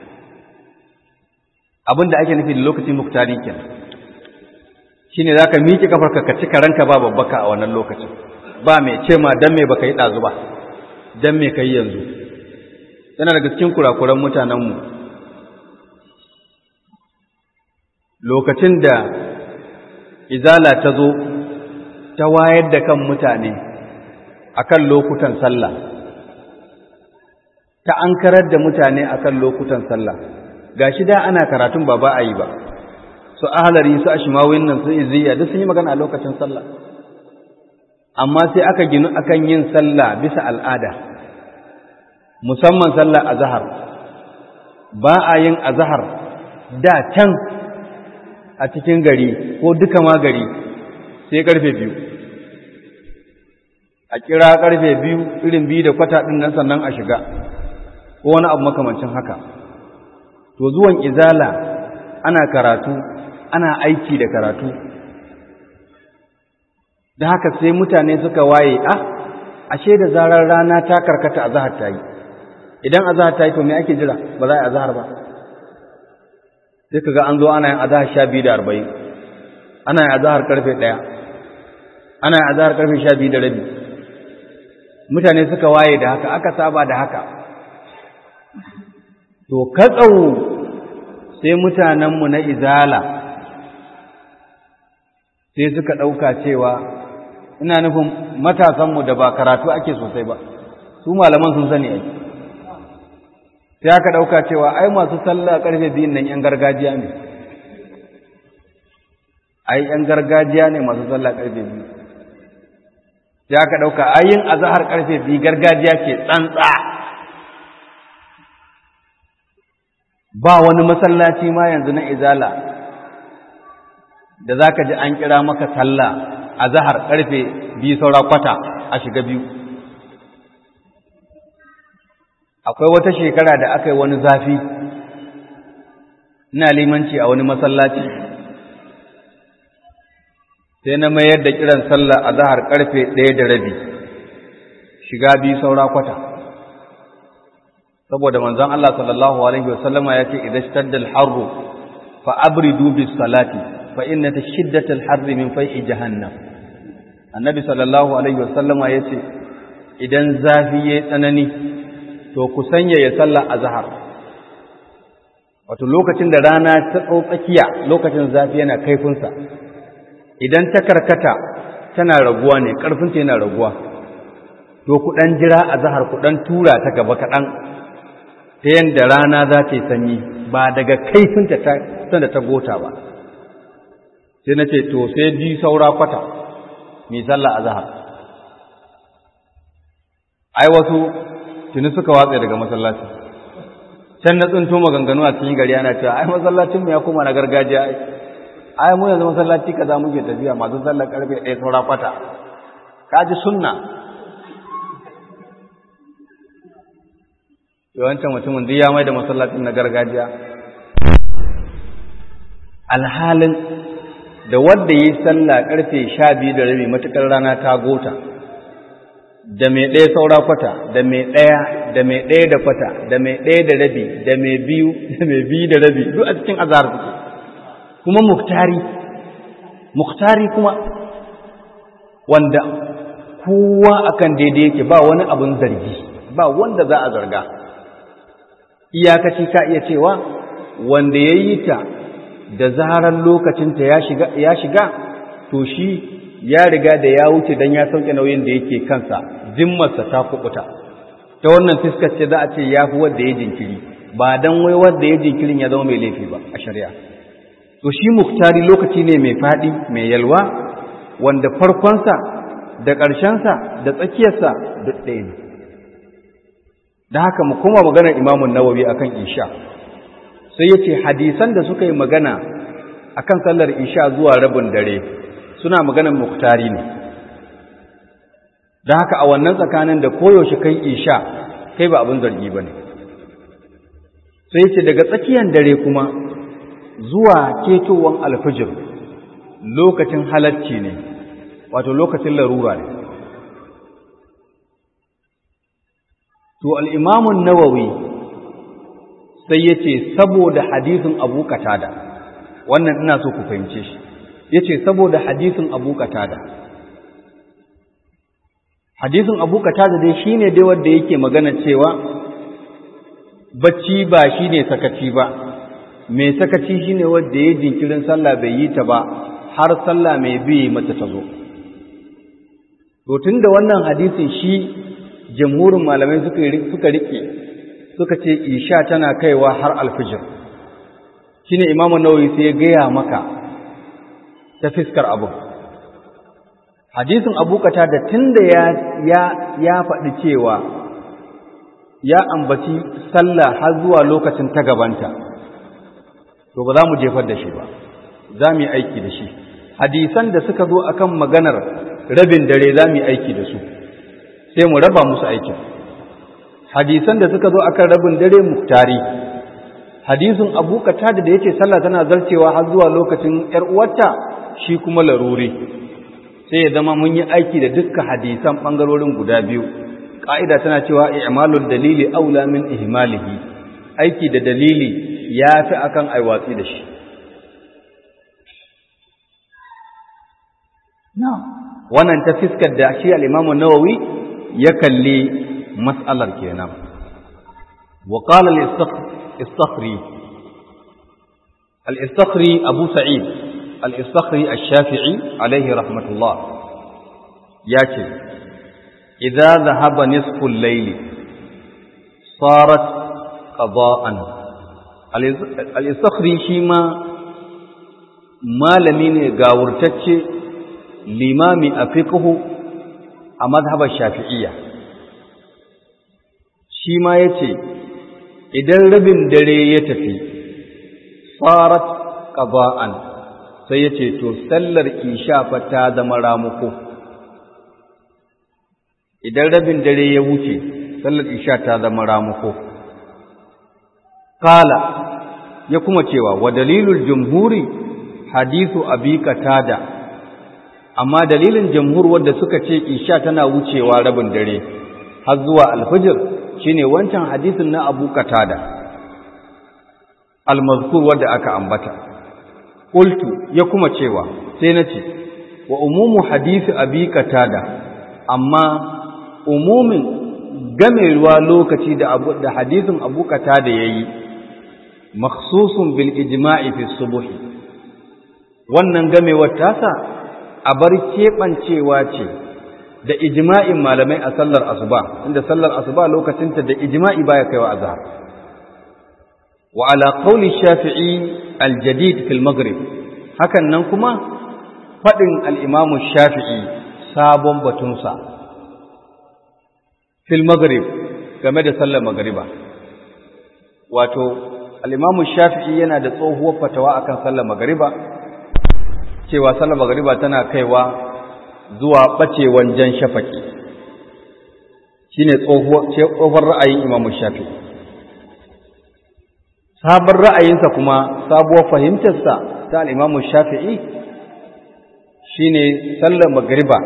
A: Abin da ake nufi da lokacin muktari kenan shine zaka miƙe kafarka ka cika ranka ba babbaka a wannan lokacin, ba mai ce ma dan me baka yi ɗazu ba, dan me kai yanzu. Yana daga cikin kurakuran mutanenmu, lokacin da izala ta zo ta wayar da kan mutane akan lokutan sallah, ta ankarar da mutane akan lokutan sallah. Gashi da ana karatun ba a yi ba, su ahlari su ashmawin nan su izziya duk sun yi magana a lokacin sallah, amma sai aka ginu akan yin sallah bisa al'ada, musamman sallah azhar. Ba a yin azhar da can a cikin gari ko duka ma gari sai karfe 2, a kira karfe 2, irin 2:15 din nan, sannan a shiga ko wani abu makamancin haka. To zuwan izala ana karatu, ana aiki da karatu, da haka sai mutane suka waye, ashe da zarar rana ta karkata azhar ta yi. Idan azhar ta yi to me ake jira? Ba za a yi azhar ba. Sai kaga an zo ana yin azhar 12:40, ana yin azhar karfe 1, ana yin azhar karfe 12:30. Mutane suka waye da haka, aka saba da haka. To katsau sai mutanenmu na izala sai suka ɗauka cewa, ina nufin matasanmu da ba karatu ake sosai ba, su malaman sun sani ake, sai aka ɗauka cewa ai masu sallah ƙarfe 2 nan ‘yan gargajiya ne, ai ‘yan gargajiya ne masu sallah ƙarfe 2. Sai aka ɗauka ayin azahar ƙarfe 2 gargajiya ce tsantsa. Ba wani masallaci ma yanzu na izala da za ka ji an kira maka sallah azahar ƙarfe 2:15 a shiga 2. Akwai wata shekara da aka yi wani zafi, ina limanci a wani masallaci, sai na mayar da kiran sallah azahar ƙarfe 1:30 shiga 2:15. Saboda manzon Allah sallallahu alaihi wasallama ya ce idan shaddal harru fa abridu bis salati fa inna shiddatal harri min fai'i jahannam. Annabi sallallahu alaihi wasallama ya ce idan zafi yayi tsanani to ku sanya ya sallah azhar. Wato lokacin da rana ta tsakiya, lokacin zafi yana kaifin sa, idan ta karkata tana raguwa ne, karfin ta yana raguwa, to ku dan jira azhar, ku dan tura ta gaba kadan ta yanda rana za ta yi sanyi, ba daga kaifinta sanda ta gota ba. Sai na ce to sai 2:15 mai sallah azhar. Ai wasu tuni suka watsa daga masallaci, can na tsinto maganganu a cikin gari ana cewa ai masallacin mu ya koma na gargajiya, ai mu yanzu masallaci kaza muke tafiya masu sallar karfe 1:15. Kaji sunna. Yawancin mutumin duk ya mai da masallacin na gargajiya, alhalin da wanda yi sallah karfe 12:30 matukar rana ta gota, da mai 1:15, da mai 1, da mai 1:15, da mai 1:30, da mai 2, da mai 2:30, duk a cikin azhar suke. Kuma muktari kuma wanda kowa akan daidai yake, ba wani abun zargi, ba wanda za a zarga. Iyakaci ka iya cewa wanda ya yi ta da zarar lokacinta ya shiga to shi ya riga da ya wuce dan ya sauke nauyin da yake kansa, zimmarsa ta kubuta. Ta wannan fiskar ce za a ce ya fi wanda ya jinkiri, ba dan wai wanda ya jinkirin ya zama mai laifi ba a shari'a. To shi muktari lokaci ne mai faɗi mai yalwa, wanda farkonsa da ƙarshensa da tsakiyarsa duk ɗaya ne. Da haka mu koma maganar Imamun Nawawi akan isha, sai yace hadisan da suka yi magana akan sallar isha zuwa rabin dare suna maganar muktari ne. Da haka a wannan tsakanin da koyaushe kai isha kai ba abin zargi bane. Sai yace daga tsakiyar dare kuma zuwa ketowar alfijir lokacin halacci ne, wato lokacin larura ne. To al'imamun Nawawi sai ya ce saboda hadisin Abu Qatada, wannan ina so ku fahimce shi, ya ce saboda hadisin Abu Qatada. Hadisin Abu Qatada dai shi ne dai wanda yake magana cewa bacci ba shi ne sakaci ba, mai sakaci shi ne wanda ya jinkirin sallah bai yi ta ba har sallah mai biye mata ta zo. To tun da wannan hadisin shi jamhurin malamai suka rike suka ce isha tana kaiwa har alfijir, shine Imam Nawawi sai ya gaya maka ta fiskar abu. Hadisin Abu Qatada tunda ya faɗi cewa ya ambaci sallah har zuwa lokacin ta gabanta, to ba za mu jefar da shi ba, za mu yi aiki da shi. Hadisan da suka zo akan maganar rabin dare za mu yi aiki da su, sai mu raba musu aikin. Hadisan da suka zo akan rabin dare muktari, hadisin Abu Qatada da yake sallah tana zarcewa har zuwa lokacin ƴar uwarta shi kuma laruri, sai ya zama mun yi aiki da dukkan hadisan bangarorin guda biyu. Ka'ida tana cewa i'malul dalili aula min ihmalihi, aiki da dalili yafi akan aiwatsi da shi. Wannan ta fiskar da shi al-Imam Nawawi ya kalli mas'alar kenan. Wa qala al-Istakhri Abu Sa'id al-Istakhri ash-Shafi'i alayhi rahmatullah yace idza dhahaba nisfu al-layl sarat qada'an. Al-Istakhri shi ma malami ne gawurtacce, limami a fiqhu a mazhabar Shafi'iyya. Shi ma yace idan rabin dare ya tafi sarat qada'an, sai yace to sallar isha fa ta zama ramuko. Idan rabin dare ya wuce sallar isha ta zama ramuko. Qala ya kuma cewa wa dalilul jumhuri hadithu Abi Qatada, amma dalilin jamhur wanda suka ce isha tana wucewa rabin dare har zuwa alfajir shine wancan hadisin na Abu Qatada al-mazkur wanda aka ambata. Qultu ya kuma cewa sai nace wa umumu hadisi Abi Qatada, amma umumin gamewa lokaci da hadisin Abu Qatada yayi makhsusun bil ijma'i fi subhi, wannan gamewar tasa a bar keɓancewa ce da ijma'in malamai a sallar asuba, inda sallar asuba lokacinta da ijma'i baya kaiwa azhar. Wa ala qawli Shafi'i al-jadid fil maghrib, hakan nan kuma fadin al-Imam Shafi'i sabon batunsa fil maghrib game da sallar magriba. Wato al-Imam Shafi'i yana da tsohuwar fatawa akan sallar magriba, cewa sallar magriba tana kaiwa zuwa bacewan jan shafaki, shine tsohon ra'ayin Imam Shafi'i. Sabon ra'ayinsa kuma sabuwar fahimtarsa ta al-Imam Shafi'i shine sallar magriba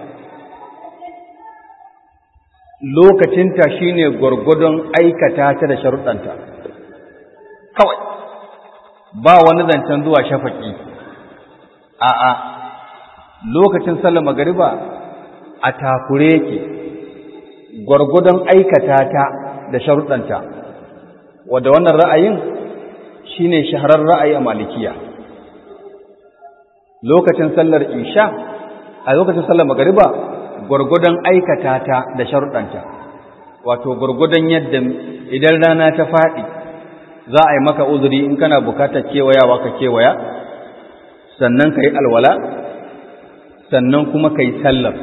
A: lokacinta shine gwargwadon aikata ta da sharuɗanta kawai, ba wani zancen zuwa shafaki. A'a, lokacin sallar magariba a takure yake gwargwadon aikata ta da sharuɗanta, wadda wannan ra'ayin shine shaharar ra'ayi a Malikiya. lokacin sallar isha a lokacin sallar magariba gwargwadon aikata ta da sharuɗanta, wato gwargwadon yadda idan rana ta faɗi za a yi maka uzuri in kana bukatar kewayawa ka kewaya, sannan ka yi alwala, sannan kuma ka yi sallar.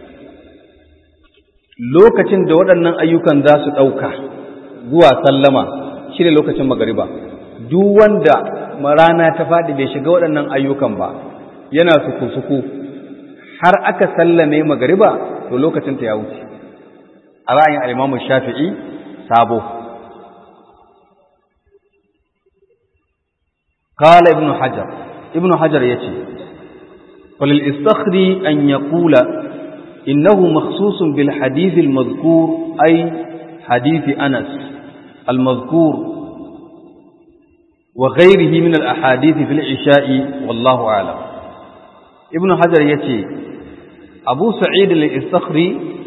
A: Lokacin da waɗannan ayyukan za su ɗauka zuwa sallama shi ne lokacin magariba. Duk wanda rana ta faɗi bai shiga waɗannan ayyukan ba, yana suku-suku har aka sallame magariba, to lokacin ta ya wuce. A ra'ayin al-Imam Shafi'i sabo. Qala Ibn Hajar yace walil istakhri an yaqula innahu makhsusun bil hadith al-madhkur ay hadith Anas al-madhkur wa ghayrihi min al-ahadith fil isha'i wallahu a'lam. Ibn Hajar yace Abu Sa'id al-Istakhri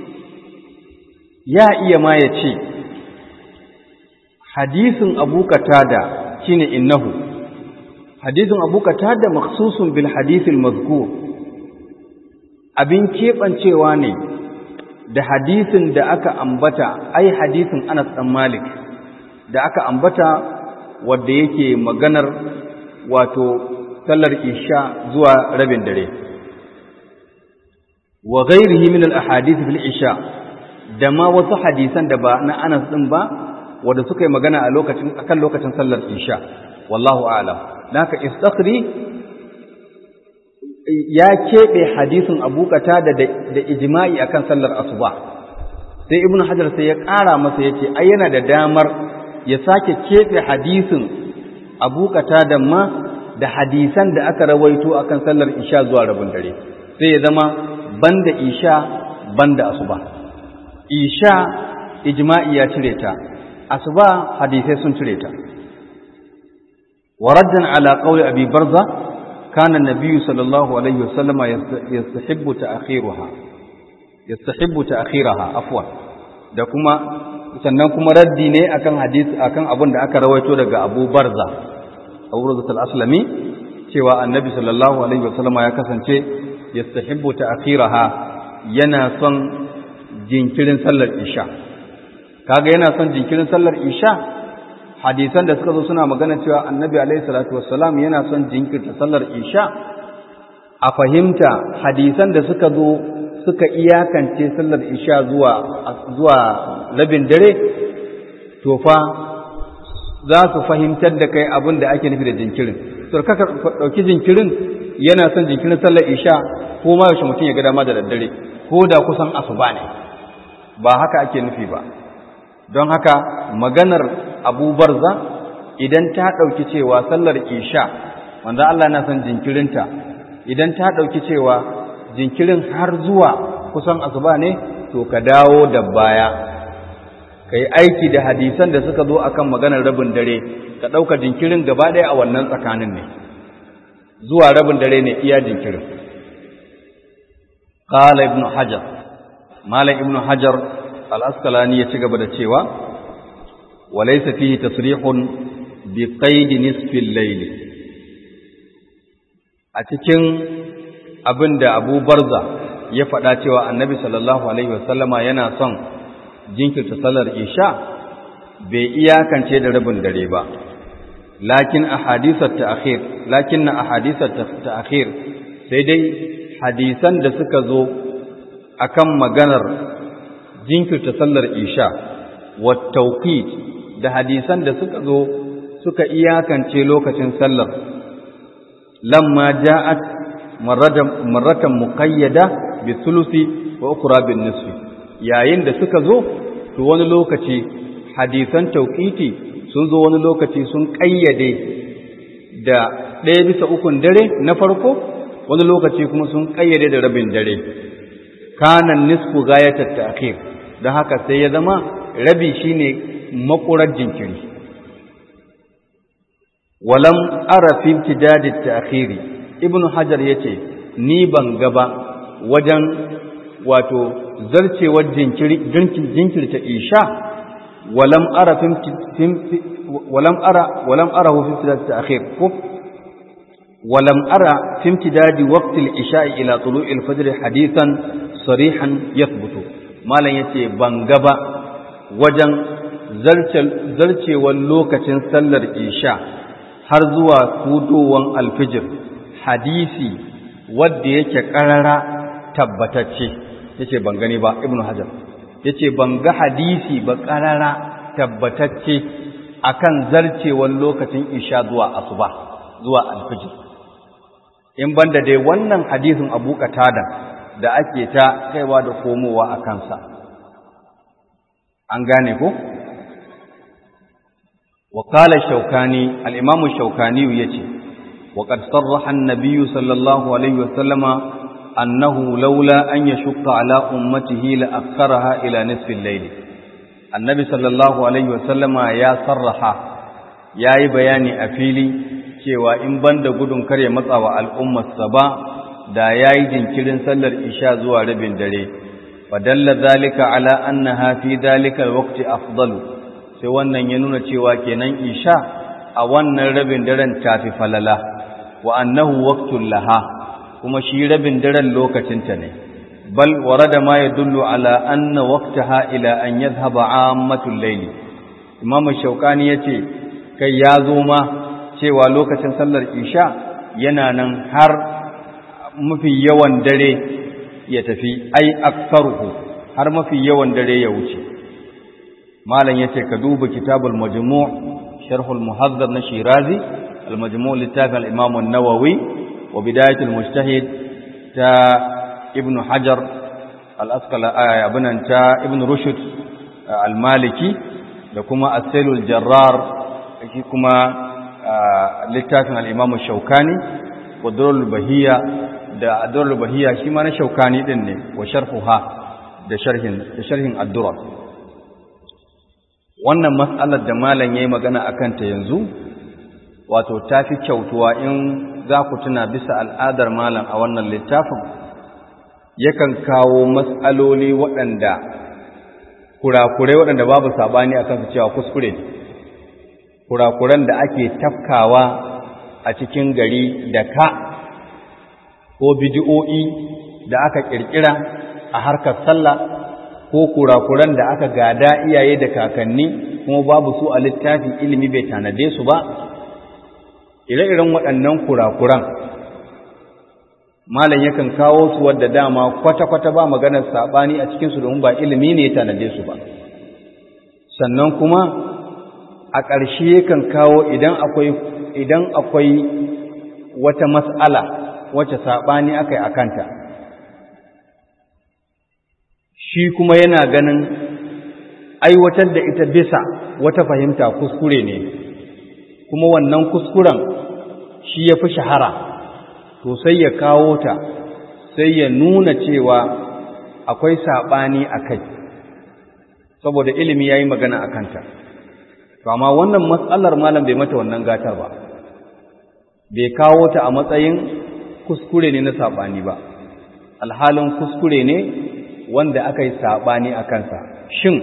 A: ya iya ma yace hadisin Abu Qatada shine innahu hadisin Abu Qatada makhsusun bil hadith al-madhkur, abin kebancewa ne da hadisin da aka ambata, ai hadisin Anas dan Malik da aka ambata wanda yake maganar wato sallar isha zuwa rabin dare, wa ghairihi min al-ahadith fil isha, da ma wasu hadisan da ba na Anas din ba wanda suka yi magana a lokacin akan lokacin sallar isha, wallahu a'lam. Naka Istakhri ya keɓe hadisin Abu Qatada da ijma'i akan sallar asuba, sai Ibn Hajar sai ya ƙara masa yace ai yana da damar ya sake keɓe hadisin Abu Qatada ma da hadisan da aka rawaito akan sallar isha zuwa rabin dare, sai ya zama banda isha banda asuba. Isha ijma'i ya cire ta, asuba hadisai sun cire ta. وردا على قول أبي برزة كان النبي صلى الله عليه وسلم يستحب تأخيرها عفوا da kuma sannan kuma raddi ne akan hadisi akan abin da aka rawaito daga Abu Barza al-Aslami cewa Annabi sallallahu alaihi wasallam ya kasance yastahibbu ta'khiraha, yana son jinkirin sallar isha. Kaga yana son jinkirin sallar isha, hadisan da suka zo suna magana cewa Annabi alaihi salatu wassalam yana son jinkirta sallar isha, a fahimta hadisan da suka zo suka iyakance sallar isha zuwa rabin dare, to fa za su fahimtar da kai abin da ake nufi da jinkirin. To kaka dauki jinkirin yana son jinkirin sallar isha ko ma yaushe mutum ya ga dama da daddare ko da kusan asuba ne, ba haka ake nufi ba. Don haka maganar Abu Barza idan ta ɗauki cewa sallar isha wanda Allah na son jinkirinta, idan ta ɗauki cewa jinkirin har zuwa kusan asuba ne, to ka dawo da baya ka yi aiki da hadisan da suka zo akan maganar rabin dare, ka ɗauka jinkirin gaba ɗaya a wannan tsakanin ne, zuwa rabin dare ne iya jinkirin. Qala Ibn Hajar, Malam Ibn Hajar al-Asqalani ya ci gaba da cewa walaysa fihi tasrihun bi qaid nisfi al-layl. A cikin abinda Abu Barza ya faɗa cewa Annabi sallallahu alaihi wasallama yana son jinkirta sallar isha, bai iyakance da rabin dare ba, lakin ahadithut ta'khir sai dai hadisan da suka zo akan maganar jinkirta sallar isha wa tawqit, da hadisan da suka zo suka iyakance lokacin sallar, lamma ja'at marratan muqayyada bi thuluthi wa ukhra bin nisfi, yayin da suka zo to wani lokaci hadisan tawqiti sun zo wani lokaci sun kayyade da 1/3 dare na farko, wani lokaci kuma sun kayyade da rabin dare. kana nisfu ghayatat ta'khir, dan haka sai ya zama rabi shine makurar jinkiri. walam ara fi imtidad at-ta'khiri, ibnu hajar yace ni ban gaba wajen wato zarcewar jinkirta isha, walam ara fi imtidad at-ta'khir ko ولم أرى في امتداد وقت العشاء إلى طلوع الفجر حديثا صريحا يثبت ما لن يتي بانغبا وجن زرچe lokacin sallar isha har zuwa kudowan alfijir hadisi wanda yake karara tabbatacce yace ban gani ba ibnu hajar yace ban ga hadisi ba karara tabbatacce akan zarcewan lokacin isha zuwa asuba zuwa alfijir in banda dai wannan hadisin Abu Qatada da ake ta kaiwa da komowa a kansa an gane ko wa qala shaukani al-imam shaukani yace wa qad sarraha an-nabiy sallallahu alaihi wasallama annahu laula an yashqa ala ummatihi la akharaha ila nisfi al-layl annabi sallallahu alaihi wasallama ya sarraha yayi bayani a fili cewa in banda gudun kare matsawa al'ummarsa ba da yayi jinkirin sallar isha zuwa rabin dare fadalla zalika ala annaha fi dalika alwaqti afdalu sai wannan ya nuna cewa kenan isha a wannan rabin daren tafi falala wa annahu waqtul laha kuma shi rabin daren lokacin ta ne bal warada ma yadullu ala anna waqtaha ila an yadhhaba ammatul layli imam shaukani yace kai ya zo ma cewa lokacin sallar isha yana nan har mafi yawan dare ya tafi ai aksaruhu har mafi yawan dare ya wuce malam yace ka duba kitabul majmu' sharhul muhazzab na shirazi al majmu' littafin al imam an-nawawi wa bidayatul mujtahid ta ibn hajar al asqalani abunan ta ibn rushd al maliki da kuma as-sailul jarrar shi kuma littafin al-Imam Shawkani wa Durrul Bahiyya da Durrul Bahiyya shi ma na Shawkani din ne wa sharhuha da sharhin ad-Durr wannan mas'alar da malam yayi magana akan ta yanzu wato tafi kyautuwa in za ku tuna bisa al'adar malam a wannan littafin yakan kawo mas'aloli waɗanda kurakurai waɗanda babu sabani akan su cewa kuskure ne kurakuran da ake tafkawa a cikin gari da ka ko bid'o'i da aka kirkira a harkar sallah ko kurakuran da aka gada iyaye da kakanni kuma babu su a littafin ilimi bai tanade su ba ire-iren waɗannan kurakuran malam yakan kawo su wadda dama kwata-kwata ba maganar sabani a cikin su domin ba ilimi ne ya tanade su ba sannan kuma a ƙarshe yakan kawo idan akwai wata mas'ala wacce saɓani aka yi a kanta shi kuma yana ganin aiwatar da ita bisa wata fahimta kuskure ne kuma wannan kuskuren shi ya fi shahara to sai ya kawo ta sai ya nuna cewa akwai saɓani a kai saboda ilimi ya yi magana a kanta amma wannan matsalar malam bai mata wannan gatar ba bai kawo ta a matsayin kuskure ne na saɓani ba alhalin kuskure ne wanda aka yi saɓani a kansa shin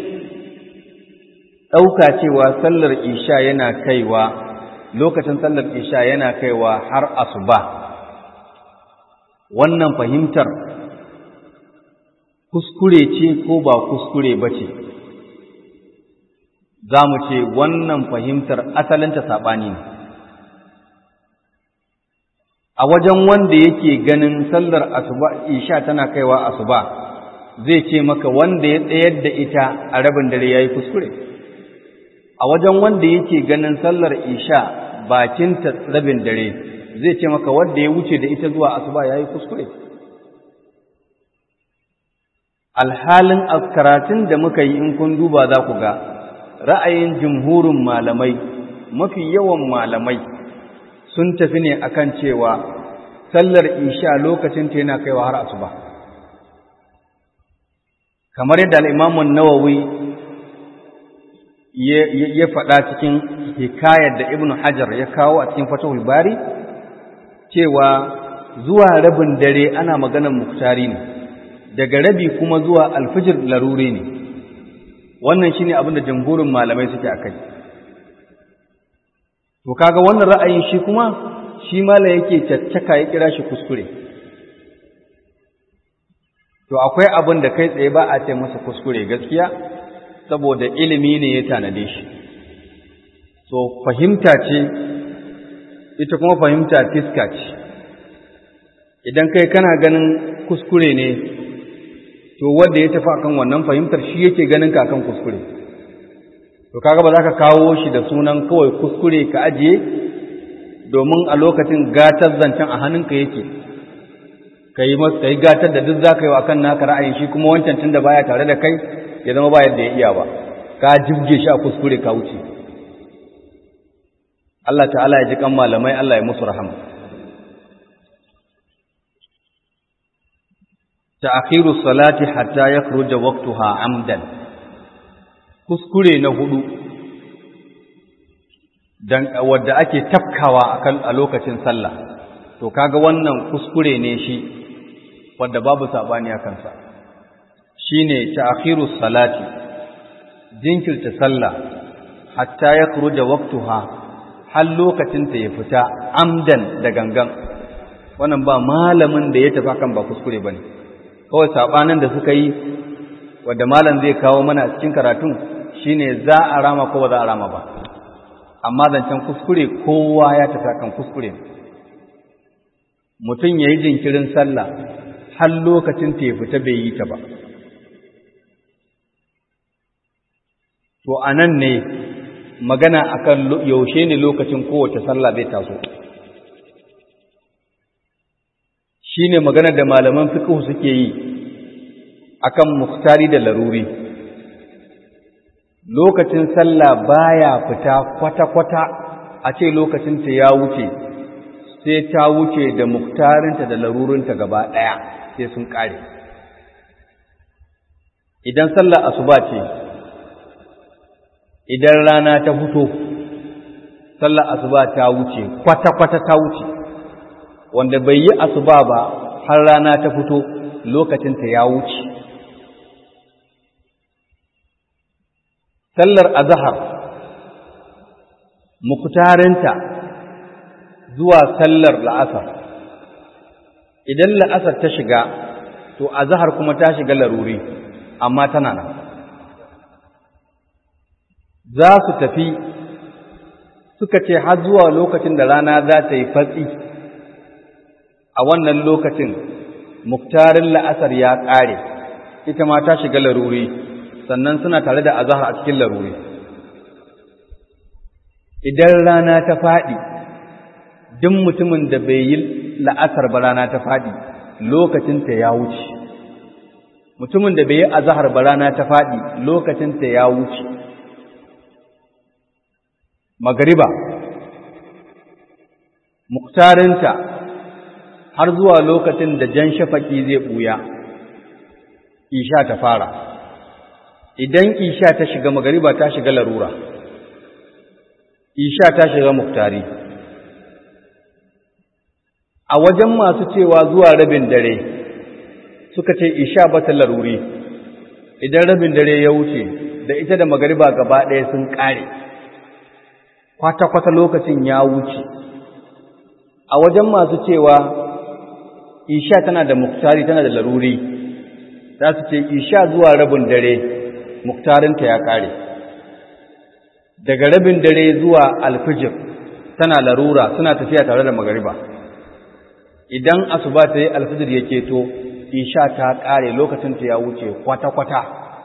A: ɗauka cewa sallar isha yana kaiwa lokacin sallar isha yana kaiwa har asuba wannan fahimtar kuskure ce ko ba kuskure ba ce za mu ce wannan fahimtar asalinta saɓani ne a wajen wanda yake ganin sallar asuba isha tana kaiwa asuba zai ce maka wanda ya tsayar da ita a rabin dare yayi kuskure a wajen wanda yake ganin sallar isha bakinta rabin dare zai ce maka wanda ya wuce da ita zuwa asuba yayi kuskure alhalin karatun da muka yi in kun duba za ku ga ra'ayin jumhurin malamai mafi yawan malamai sun tafi ne akan cewa sallar isha lokacin ta yana kaiwa har asuba kamar yadda al-Imam an-Nawawi ya faɗa cikin hikayar da Ibn Hajar ya kawo a cikin Fathul Bari cewa zuwa rabin dare ana maganar muktari ne daga rabi kuma zuwa alfijir laruri ne wannan shine abin da jamhurin malamai suke akai to kaga wannan ra'ayin shi kuma shi mala yake caccaka ya kira shi kuskure. To akwai abin da kai tsaye ba a ce masa kuskure gaskiya, saboda ilimi ne ya tanade shi. So fahimta ce, ita kuma fahimta fiska ce. Idan kai kana ganin kuskure ne, to wanda ya tafi akan wannan fahimtar shi yake ganin ka akan kuskure. To kaga ba za ka kawo shi da sunan kawai kuskure ka ajiye, domin a lokacin gatar zancen a hannunka yake. Ka yi gatar da duk za ka yi wa kan naka ra'ayin, shi kuma wancan tun da baya tare da kai ya zama ba yadda ya iya ba, ka jibge shi a kuskure ka wuce. Allah ta'ala ya ji kan malamai, Allah ya musu rahama. Ta'khiru salati hatta yakhruja waqtuha amdan. Kuskure na hudu dan wanda ake tafkawa a lokacin sallah. To kaga wannan kuskure ne shi wanda babu sabani a kansa. Shine ta'khiru salati, jinkirta sallah hatta yakhruja waqtuha, har lokacin ta ya fita amdan da gangan. Wannan ba malamin da ya tafi kan ba kuskure bane. Kawai sabanin da suka yi wanda malam zai kawo mana a cikin karatun shine za a rama ko ba za a rama ba. Amma zancen kuskure kowa ya tafi kan kuskure. Mutum yayi jinkirin sallah har lokacin ta ya fita bai yi ta ba. To anan ne magana akan yaushe ne lokacin kowace sallah zai taso. Shine magana da malaman fiqh suke yi akan muhtari da laruri. Lokacin sallah baya fita kwata-kwata a ce lokacin ta ya wuce, sai ta wuce da muhtarinta da larurinta gaba ɗaya sai sun ƙare. Idan sallah asuba ce, idan rana ta fito, sallah asuba ta wuce kwata-kwata ta wuce. Wanda bai yi asuba ba har rana ta fito lokacinta ya wuce. Sallar azhar muktarinta zuwa sallar la'asar. Idan la'asar ta shiga, to azhar kuma ta shiga laruri, amma tana nan. Za su tafi suka ce har zuwa lokacin da rana za ta yi fatsi. A wannan lokacin muktarin la'asar ya ƙare, ita ma ta shiga laruri, sannan suna tare da azahar a cikin laruri. Idan rana ta faɗi, duk mutumin da bai yi la'asar ba rana ta faɗi, lokacinta ya wuce. Mutumin da bai yi azahar ba rana ta faɗi, lokacinta ya wuce. Magariba, muktarinta har zuwa lokacin da jan shafaki zai ɓuya, isha ta fara. Idan isha ta shiga magariba ta shiga larura, isha ta shiga muktari. A wajen masu cewa zuwa rabin dare suka ce isha ba ta laruri, idan rabin dare ya wuce da ita da magariba gaba ɗaya sun ƙare, kwata-kwata lokacin ya wuce. A wajen masu cewa isha tana da muktari tana da laruri, za su ce isha zuwa rabin dare muktarinta ya ƙare. Daga rabin dare zuwa alfijir tana larura, suna tafiya tare da magariba. Idan asuba ta yi alfijir ya keto, isha ta ƙare, lokacinta ya wuce kwata-kwata.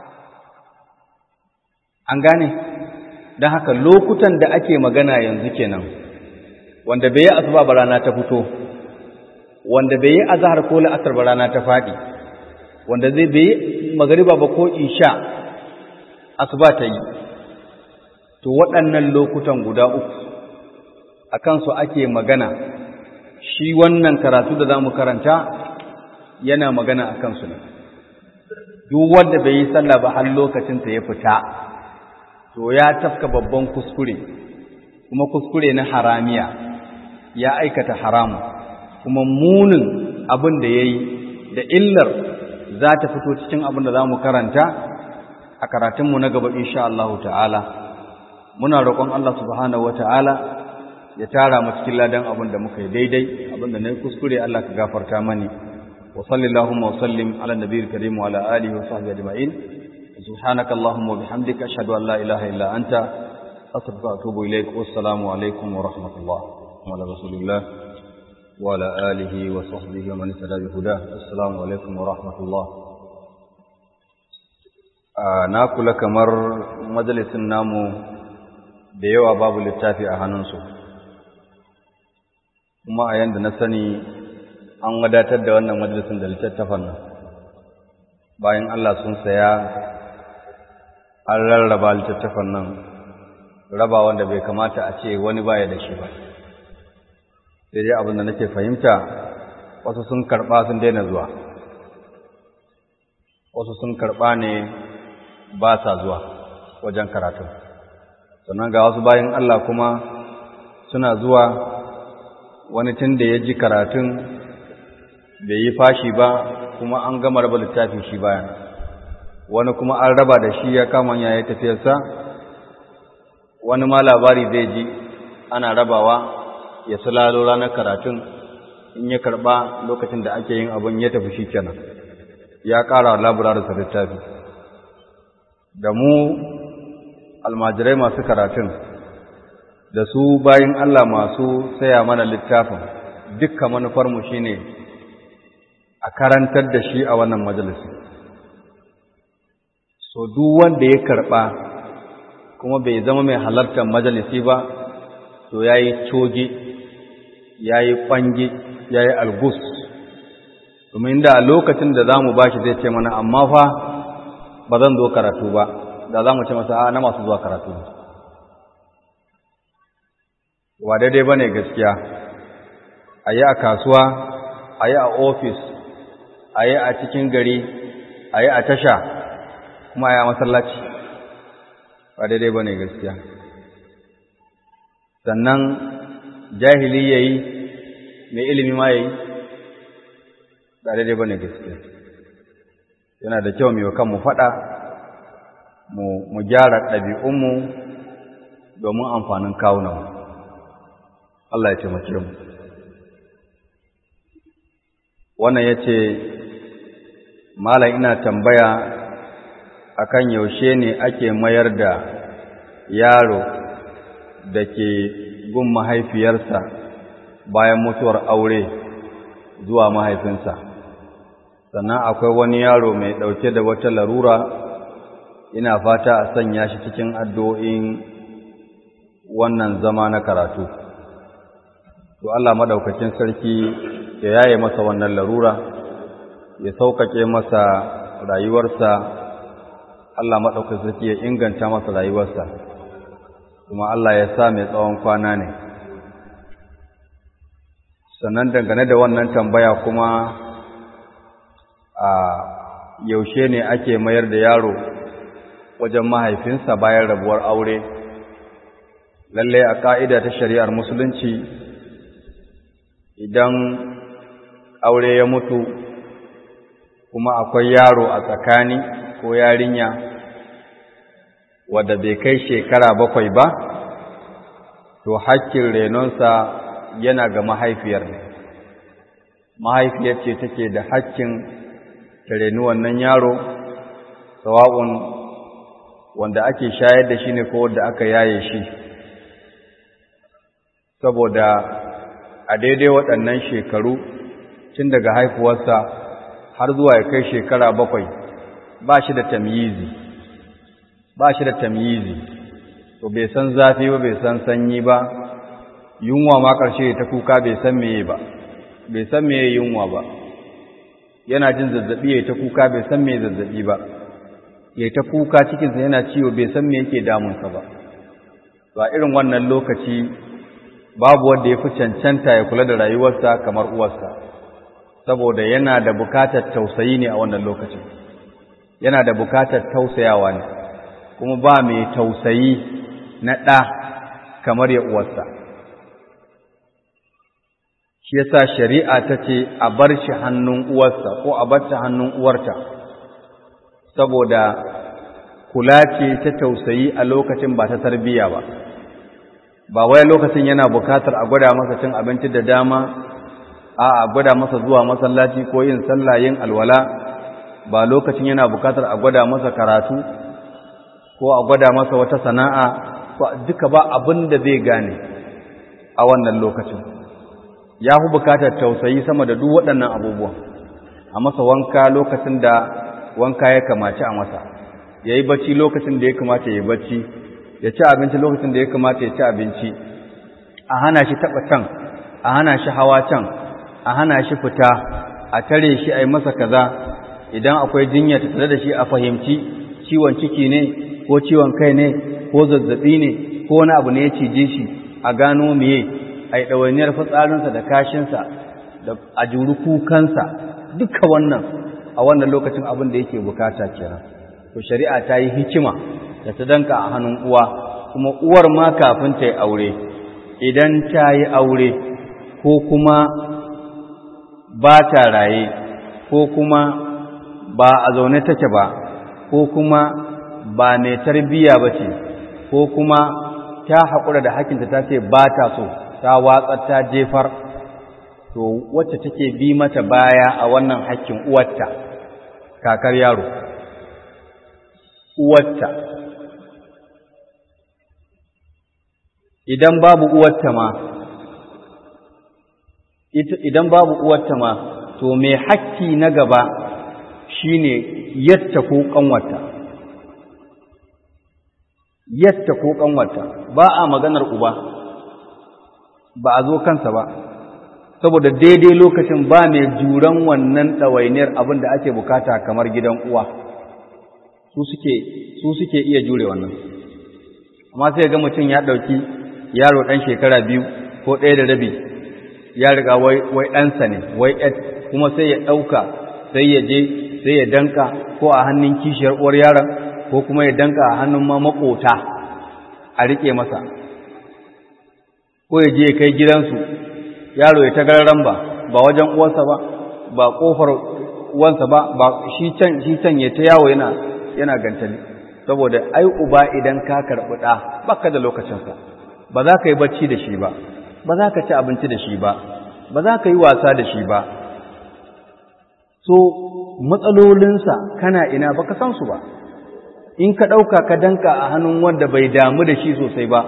A: An gane? Don haka lokutan da ake magana yanzu kenan, wanda bai yi asuba ba rana ta fito, wanda bai yi azhar ko la'asar ba rana ta faɗi, wanda zai bai yi magariba ba ko isha asuba ta yi. To waɗannan lokutan guda uku a kansu ake magana. Shi wannan karatu da za mu karanta yana magana a kansu ne. Duk wanda bai yi sallah ba har lokacinta ya fita, to ya tafka babban kuskure, kuma kuskure na haramiya, ya aikata haramu, kuma munin abin da ya yi da illar za ta fito cikin abin da za mu karanta a karatunmu na gaba insha Allah ta'ala. Muna roƙon Allah subhanahu wa ta'ala ya tara mu cikin ladan abin da muka yi daidai, abin da na yi kuskure Allah ka gafarta mani. Wa sallallahu wa sallim ala nabiyil karim wa ala alihi wa sahbihi ajma'in. Subhanaka Allahumma wa bihamdika ashhadu an la ilaha illa anta astaghfiruka wa atubu ilaik. Wassalamu alaikum wa rahmatullah. Wa ala rasulillah wa ala alihi wa sahbihi wa man ittaba bi hudah. Assalamu alaikum wa rahmatullah. Na kula kamar majalisin namu da yawa babu littafi a hannunsu, kuma a yanda na sani an wadatar da wannan majalisin da littattafan nan. Bayan Allah sun saya an rarraba littattafan nan, raba wanda bai kamata a ce wani baya da shi ba. Sai dai abin da nake fahimta, wasu sun karɓa sun daina zuwa, wasu sun karɓa ne ba sa zuwa wajen karatu. Sannan ga wasu bayan Allah kuma suna zuwa, wani tun da ya ji karatun bai yi fashi ba, kuma an gama raba littafin shi bayan, wani kuma an raba da shi ya kama ya yi tafiyarsa, wani ma labari zai ji ana rabawa ya sulalo ranar karatun, in ya karɓa lokacin da ake yin abin ya tafi shi kenan, ya ƙara labararsa littafi. Da mu almajirai masu karatun da su bayin Allah masu saya mana littafin, dukkan manufarmu shine a karantar da shi a wannan majalisi. So duk wanda ya karɓa kuma bai zama mai halartar majalisi ba, to yayi coge, yayi kwange, yayi algus. Domin da a lokacin da zamu bashi zai ce mana amma fa ba zan zo karatu ba, da za mu ce masa na masu zuwa karatu. Wa daidai ba ne gaskiya, a yi a kasuwa, a yi a ofis, a yi a cikin gari, a yi a tasha, kuma a yi a masallaci. Ba daidai ba ne gaskiya. Sannan jahili ya yi, mai ilimi ma ya yi, ba daidai ba ne gaskiya. Yana da kyau mai kanmu faɗa, mu gyara ɗabi'unmu domin amfanin kawunanmu. Allah ya taimake mu. Wannan ya ce, Malam ina tambaya akan yaushe ne ake mayar da yaro da ke gun mahaifiyarsa bayan mutuwar aure zuwa mahaifinsa. Sannan akwai wani yaro mai ɗauke da wata larura, ina fata a sanya shi cikin addu'o'in wannan zama na karatu. To Allah madaukakin sarki ya yaye masa wannan larura, ya sauƙaƙe masa rayuwarsa, Allah madaukakin sarki ya inganta masa rayuwarsa, kuma Allah ya sa mai tsawon kwana ne. Sannan dangane da wannan tambaya kuma, yaushe ne ake mayar da yaro wajen mahaifinsa bayan rabuwar aure? Lalle a ƙa'ida ta shari'ar musulunci, idan aure ya mutu kuma akwai yaro a tsakani ko yarinya wadda bai kai shekara 7 ba, to hakkin renonsa yana ga mahaifiyar ne. Mahaifiyar ce take da hakkin ta reni wannan yaro, sawa'un wanda ake shayar da shi ne ko wanda aka yaye shi, saboda a daidai waɗannan shekaru, tun daga haifuwarsa har zuwa ya kai shekara 7, ba shi da tamyizi, to bai san zafi ba, bai san sanyi ba, yunwa ma ƙarshe ta kuka bai san meye yunwa ba, yana jin zazzabi ya ta kuka bai san meye zazzabi ba, ya ta kuka cikinsa yana ciwo bai san me yake damunsa ba. Ba irin wannan lokaci babu wanda ya fi cancanta ya kula da rayuwarsa kamar uwarsa, saboda yana da bukatar tausayi ne a wannan lokacin, yana da bukatar tausayawa ne, kuma ba mai tausayi na ɗa kamar ya uwarsa. Shi yasa shari'a ta ce a bar shi hannun uwarsa ko a bar ta hannun uwarta, saboda kula ce ta tausayi a lokacin ba ta tarbiyya ba. ba wai lokacin yana bukatar a gwada masa cin abinci da dama, a gwada masa zuwa masallaci ko yin sallah, yin alwala, ba lokacin yana bukatar a gwada masa karatu ko a gwada masa wata sana'a, duka ba abin da zai gane a wannan lokacin. Ya fi bukatar tausayi sama da duk waɗannan abubuwan. A masa wanka lokacin da wanka ya kamaci a masa, ya yi bacci lokacin da ya kamata ya yi bacci, ya ci abinci lokacin da ya kamata ya ci abinci, a hana shi taɓa can, a hana shi hawa can, a hana shi fita, a tare shi a yi masa kaza. Idan akwai jinya ta tare da shi a fahimci ciwon ciki ne ko ciwon kai ne ko zazzaɓi ne ko wani abu ne ya cije shi, a gano meye, a yi ɗawainiyar fitsarinsa da kashinsa da a juri kukansa, duka wannan a wannan lokacin abin da yake bukata kenan. To shari'a ta yi hikima da ta danka a hannun uwa, kuma uwar ma kafin ta yi aure, idan ta yi aure ko kuma ba ta raye ko kuma ba a zaune take ba ko kuma ba mai tarbiyya ba ce ko kuma ta haƙura da hakinta ta ce ba ta so, ta watsar ta jefar, to wacce take bi mata baya a wannan hakkin uwarta, kakar yaro, uwarta. Idan babu uwarta ma to mai hakki na gaba shine yatta ko kanwata, yatta ko kanwata. Ba a maganar uba, ba a zo kansa ba, saboda daidai lokacin ba mai juran wannan ɗawainiyar abin da ake bukata kamar gidan uwa. Su suke iya jure wannan. Amma sai ga mutum ya ɗauki yaro ɗan shekara 2 ko 1 da rabi, ya riga wai ɗansa ne, wai kuma sai ya ɗauka, sai ya je sai ya danka ko a hannun kishiyar uwar yaron ko kuma ya danka a hannun ma makota a riƙe masa, ko ya je ya kai gidansu, yaro ya tagararan ba wajen uwarsa ba ƙofar uwansa ba shi can ya ta yawo yana gantali. Saboda ai uba idan ka karɓi ɗa baka da lokacinsa, ba za ka yi bacci da shi ba, ba za ka ci abinci da shi ba, ba za ka yi wasa da shi ba. So matsalolinsa kana ina baka san su ba. In ka ɗauka ka danka a hannun wanda bai damu da shi sosai ba,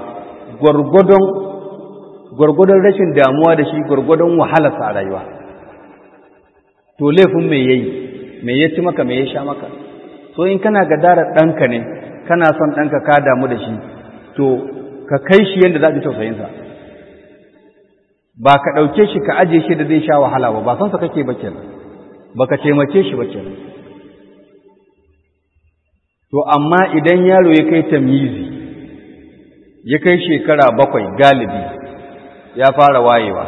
A: gwargwadon rashin damuwa da shi, gwargwadon wahalarsa a rayuwa. To laifin me yayi, me ya ci maka, me ya sha maka? So in kana gadarar ɗanka ne, kana son ɗanka ka damu da shi, to ka kai shi yadda za ka ji tausayinsa. Ba ka ɗauke shi ka aje shi da zai sha wahala ba san sa kake ba kenan, ba ka taimake shi ba kenan. To amma idan yaro ya kai tamyizi, ya kai shekara 7 galibi, ya fara wayewa,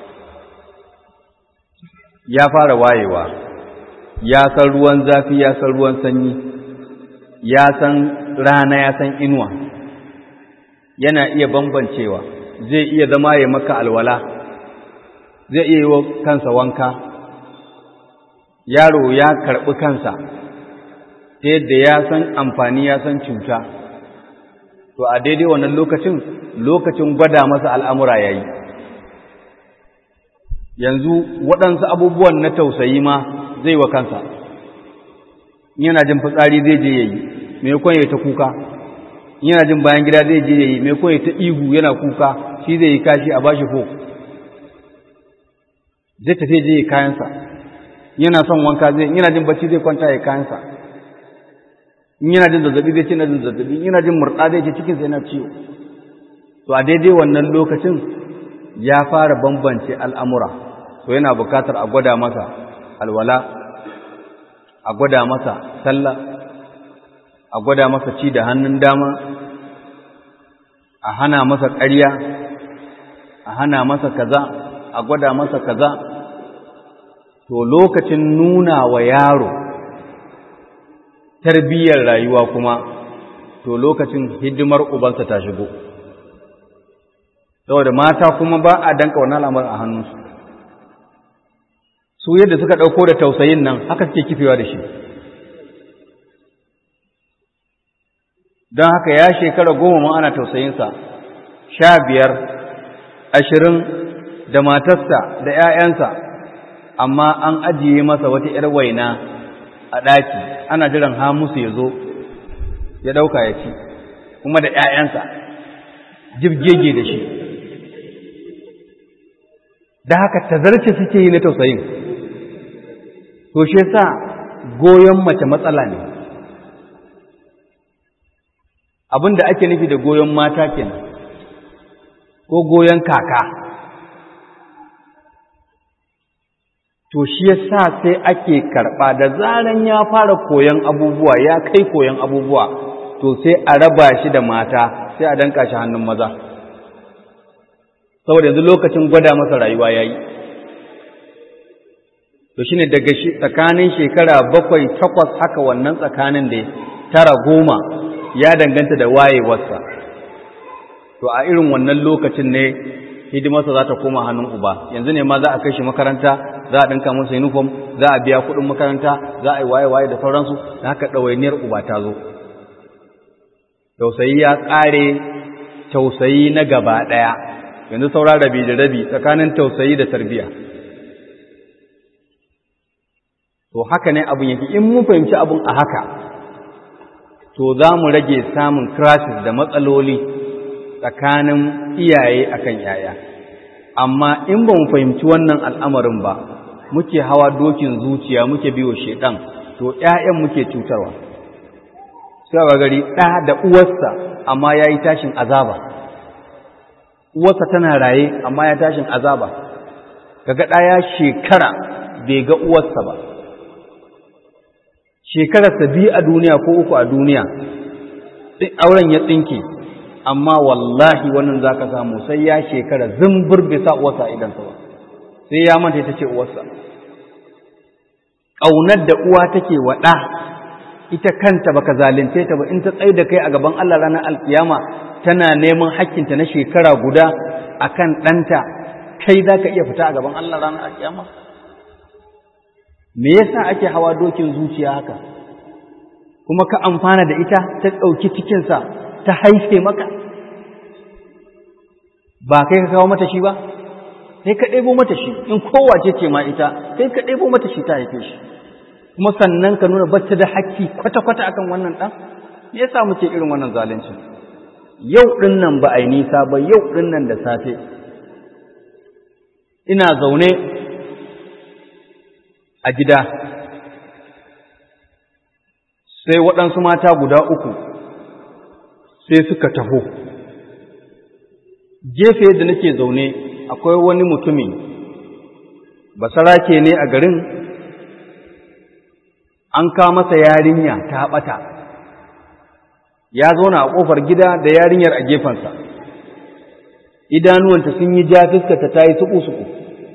A: ya san ruwan zafi, ya san ruwan sanyi, ya san rana, ya san inuwa, yana iya bambancewa, zai iya zama ya maka alwala, zai iya yi wa kansa wanka. Yaro ya karɓi kansa ta yadda ya san amfani, ya san cuta. To a daidai wannan lokacin gwada masa al'amura ya yi. Yanzu waɗansu abubuwan na tausayi ma zai wa kansa, yana jin fitsari zai je ya yi, maimakon ya ta kuka. Yana jin bayan gida zai je ya yi, maimakon ya ta ihu yana kuka, shi zai yi kashi a bashi fo, zai tafi je ya kayansa. Yana son wanka yana jin bacci zai kwanta ya kayansa. Yana jin zazzabi zai ce na jin zazzabi, yana jin murɗa zai ce cikinsa yana ciwo. To a daidai wannan lokacin ya fara bambance al'amura, to yana bukatar a gwada masa alwala, a gwada masa sallah, a gwada masa ci da hannun dama, a hana masa ƙarya, a hana masa kaza, a gwada masa kaza. To lokacin nuna wa yaro tarbiyyar rayuwa kuma, to lokacin hidimar ubansa ta shigo. Saboda mata kuma ba a danka wannan al'amarin a hannunsu. Su yadda suka ɗauko da tausayin nan haka suke kifewa da shi. Don haka ya shekara 10 ma ana tausayinsa,
B: 15, 20 da matarsa da ‘ya'yansa, amma an ajiye masa wata ‘yar waina a ɗaki, ana jiran Hamisu ya zo ya ɗauka ya ci, kuma da ‘ya'yansa, jibgege da shi. Da haka tazarce suke yi na tausayin, to shi yasa goyon mace matsala ne. Abin da ake nufi da goyon mata kenan, ko goyon kaka. To shi yasa sai ake karɓa da zaran ya fara koyon abubuwa, ya kai koyon abubuwa, to sai a raba shi da mata, sai a danka shi hannun maza. Saboda yanzu lokacin gwada masa rayuwa ya yi. To shi ne daga tsakanin shekara 7, 8 haka wannan tsakanin da 9, 10 ya danganta da wayewarsa. To a irin wannan lokacin ne hidimarsa za ta koma hannun uba. Yanzu ne ma za a kai shi makaranta, za a ɗinka masa uniform, za a biya kuɗin makaranta, za a yi waye-waye da sauransu, da haka ɗawainiyar uba ta zo. Tausayi ya ƙare, tausayi na gaba ɗaya, yanzu saura rabi da rabi tsakanin tausayi da tarbiyya. To haka ne abin yake, in mun fahimci abin a haka, to za mu rage samun crisis da matsaloli tsakanin iyaye akan ‘ya'ya. Amma in ba mu fahimci wannan al'amarin ba, muke hawa dokin zuciya muke biyo shedan, to ‘ya'yan muke cutarwa. Sai ga gari ɗa da uwarsa amma ya yi tashin azaba, uwarsa tana raye amma ya tashin azaba, kaga ɗa ya shekara bai ga uwarsa ba, shekararsa 2 a duniya ko 3 a duniya, auren ya tsinke, amma wallahi wannan za ka samu sai ya shekara zumbur bai sa uwarsa idansa ba, sai ya manta ita ce uwarsa. Ƙaunar da uwa take wa ɗa, ita kanta baka zalunce ta ba, in ta tsaye da kai a gaban Allah ranar alkiyama tana neman hakkinta na shekara guda akan ɗanta, kai za ka iya fita a gaban Allah ranar alkiyama? Me yasa ake hawa dokin zuciya haka? Kuma ka amfana da ita, ta ɗauki cikinsa ta haife maka? Ba kai ka kawo mata shi ba? Kai ka ɗebo mata shi, in kowace ce ma ita, kai ka ɗebo mata shi ta haife shi. Kuma sannan ka nuna bata da hakki kwata-kwata akan wannan ɗan? Me yasa muke irin wannan zalunci? Yau ɗin nan ba a yi nisa ba, yau ɗin nan da safe, ina zaune a gida, sai waɗansu mata guda 3 sai suka taho. Gefe da nake zaune akwai wani mutumi, basarake ne a garin, an kawo masa yarinya ta ɓata, ya zauna a ƙofar gida da yarinyar a gefensa, idanuwanta sun yi ja, fuskarta ta yi suku-suku.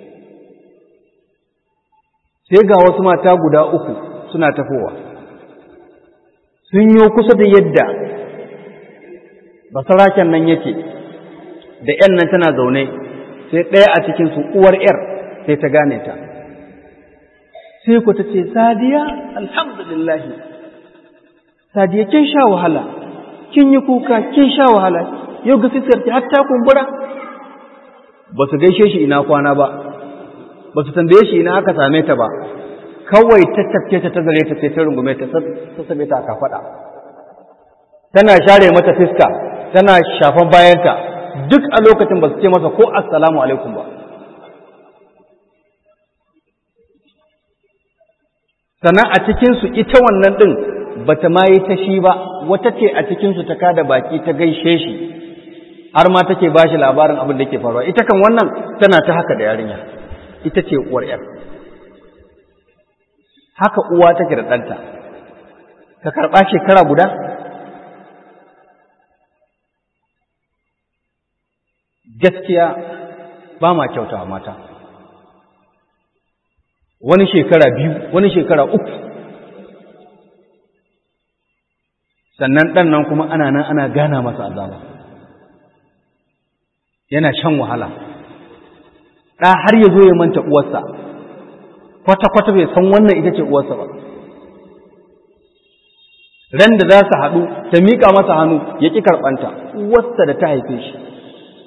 B: Sai ga wasu mata guda 3 suna tafowa, sun yi kusa da yadda basaraken nan yake, da ‘yan nan tana zaune, sai ɗaya a cikinsu uwar ‘yar sai ta gane ta. Sai ku ta ce, Sadiya, alhamdulillah, Sadiya kin sha wahala, kin yi kuka, kin sha wahala, yau ga fiskarki har ta kumbura. Ba su gaishe shi ina kwana ba, ba su tambaye shi ina aka same ta ba, kawai ta tafke ta zare ta sai ta rungume ta same ta aka faɗa. Tana share mata fiska, tana shafan bayanta, duk a lokacin ba su ce masa ko assalamu alaikum ba. Sannan a cikinsu ita wannan ɗin ba ta ma yi ta shi ba, wata ce a cikinsu ta kada baki ta gaishe shi, har ma take ba shi labarin abin da ke faruwa. Ita kan wannan tana ta haka da yarinya, ita ce uwar ‘yar. Haka uwa take da ɗanta, ka karɓa shekara guda? Gaskiya ba ma kyauta mata. Wani shekara 2, wani shekara 3. Sannan ɗan nan kuma ana nan ana gana masa azaba. Yana shan wahala. Ɗa har ya zo ya manta uwarsa, kwata-kwata bai san wannan ita ce uwarsa ba. Ran da za su haɗu, ta miƙa masa hannu ya ƙi karɓanta, uwarsa da ta haife shi.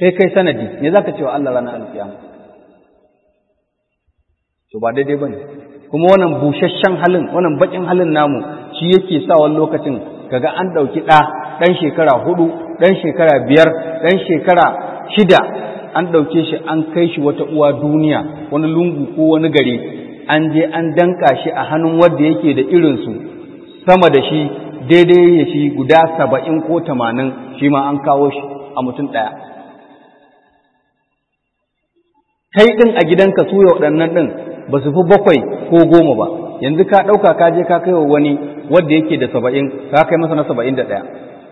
B: kai sanadi, me za ka ce wa Allah ranar alkiyama? To ba daidai ba ne, kuma wannan busasshen halin, wannan baƙin halin namu shi yake sa wani lokacin kaga an ɗauki ɗan shekara 4, ɗan shekara 5, ɗan shekara 6 an ɗauke shi an kai shi wata uwa duniya, wani lungu ko wani gari, an je an danka shi a hannun wanda yake da irinsu sama da shi daidai ya shi guda 70 ko 80, shi ma an kawo shi a mutum ɗaya. Kai ɗin a gidanka su waɗannan ɗin ba su fi 7 ko 10 ba, yanzu ka ɗauka ka je ka kai wa wani wanda yake da 70, ka kai masa na 71.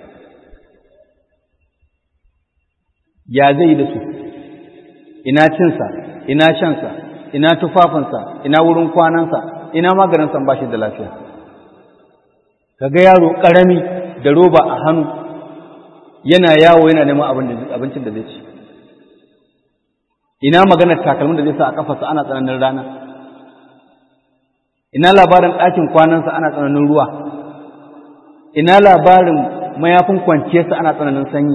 B: Ya zai yi da su? Ina cinsa, ina shansa, ina tufafinsa, ina wurin kwanansa, ina maganinsa ba shi da lafiya. Ka ga yaro ƙarami da roba a hannu yana yawo yana neman abincin da zai ci. Ina maganar takalmin da zai sa a kafarsa ana tsananin rana. Ina labarin ɗakin kwanansa ana tsananin ruwa. Ina labarin mayafin kwanciyarsa ana tsananin sanyi.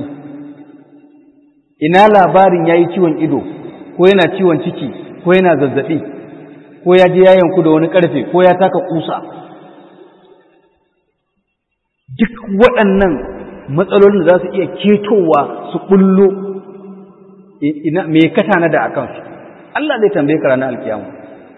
B: Ina labarin ya yi ciwon ido, ko yana ciwon ciki, ko yana zazzaɓi, ko ya je ya yanku da wani ƙarfe, ko ya taka ƙusa. Duk waɗannan matsalolin da za su iya ketowa su ɓullo, me ka tanada a kansu? Allah zai tambaye ka ranar alkiyama.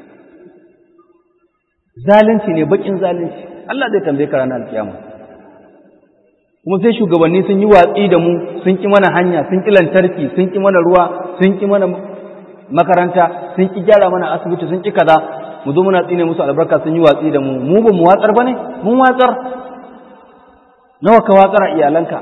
B: Zalunci ne, baƙin zalunci. Allah zai tambaye ka ranar alkiyama. Kuma sai shugabanni sun yi watsi da mu, sun ƙi mana hanya, sun ƙi lantarki, sun ƙi mana ruwa, sun ƙi mana makaranta, sun ƙi gyara mana asibiti, sun ƙi kaza, mu zo muna tsine musu albarka sun yi watsi da mu. Mu ba mu watsar ba ne? Mun watsar. Nawa ka watsar a iyalanka?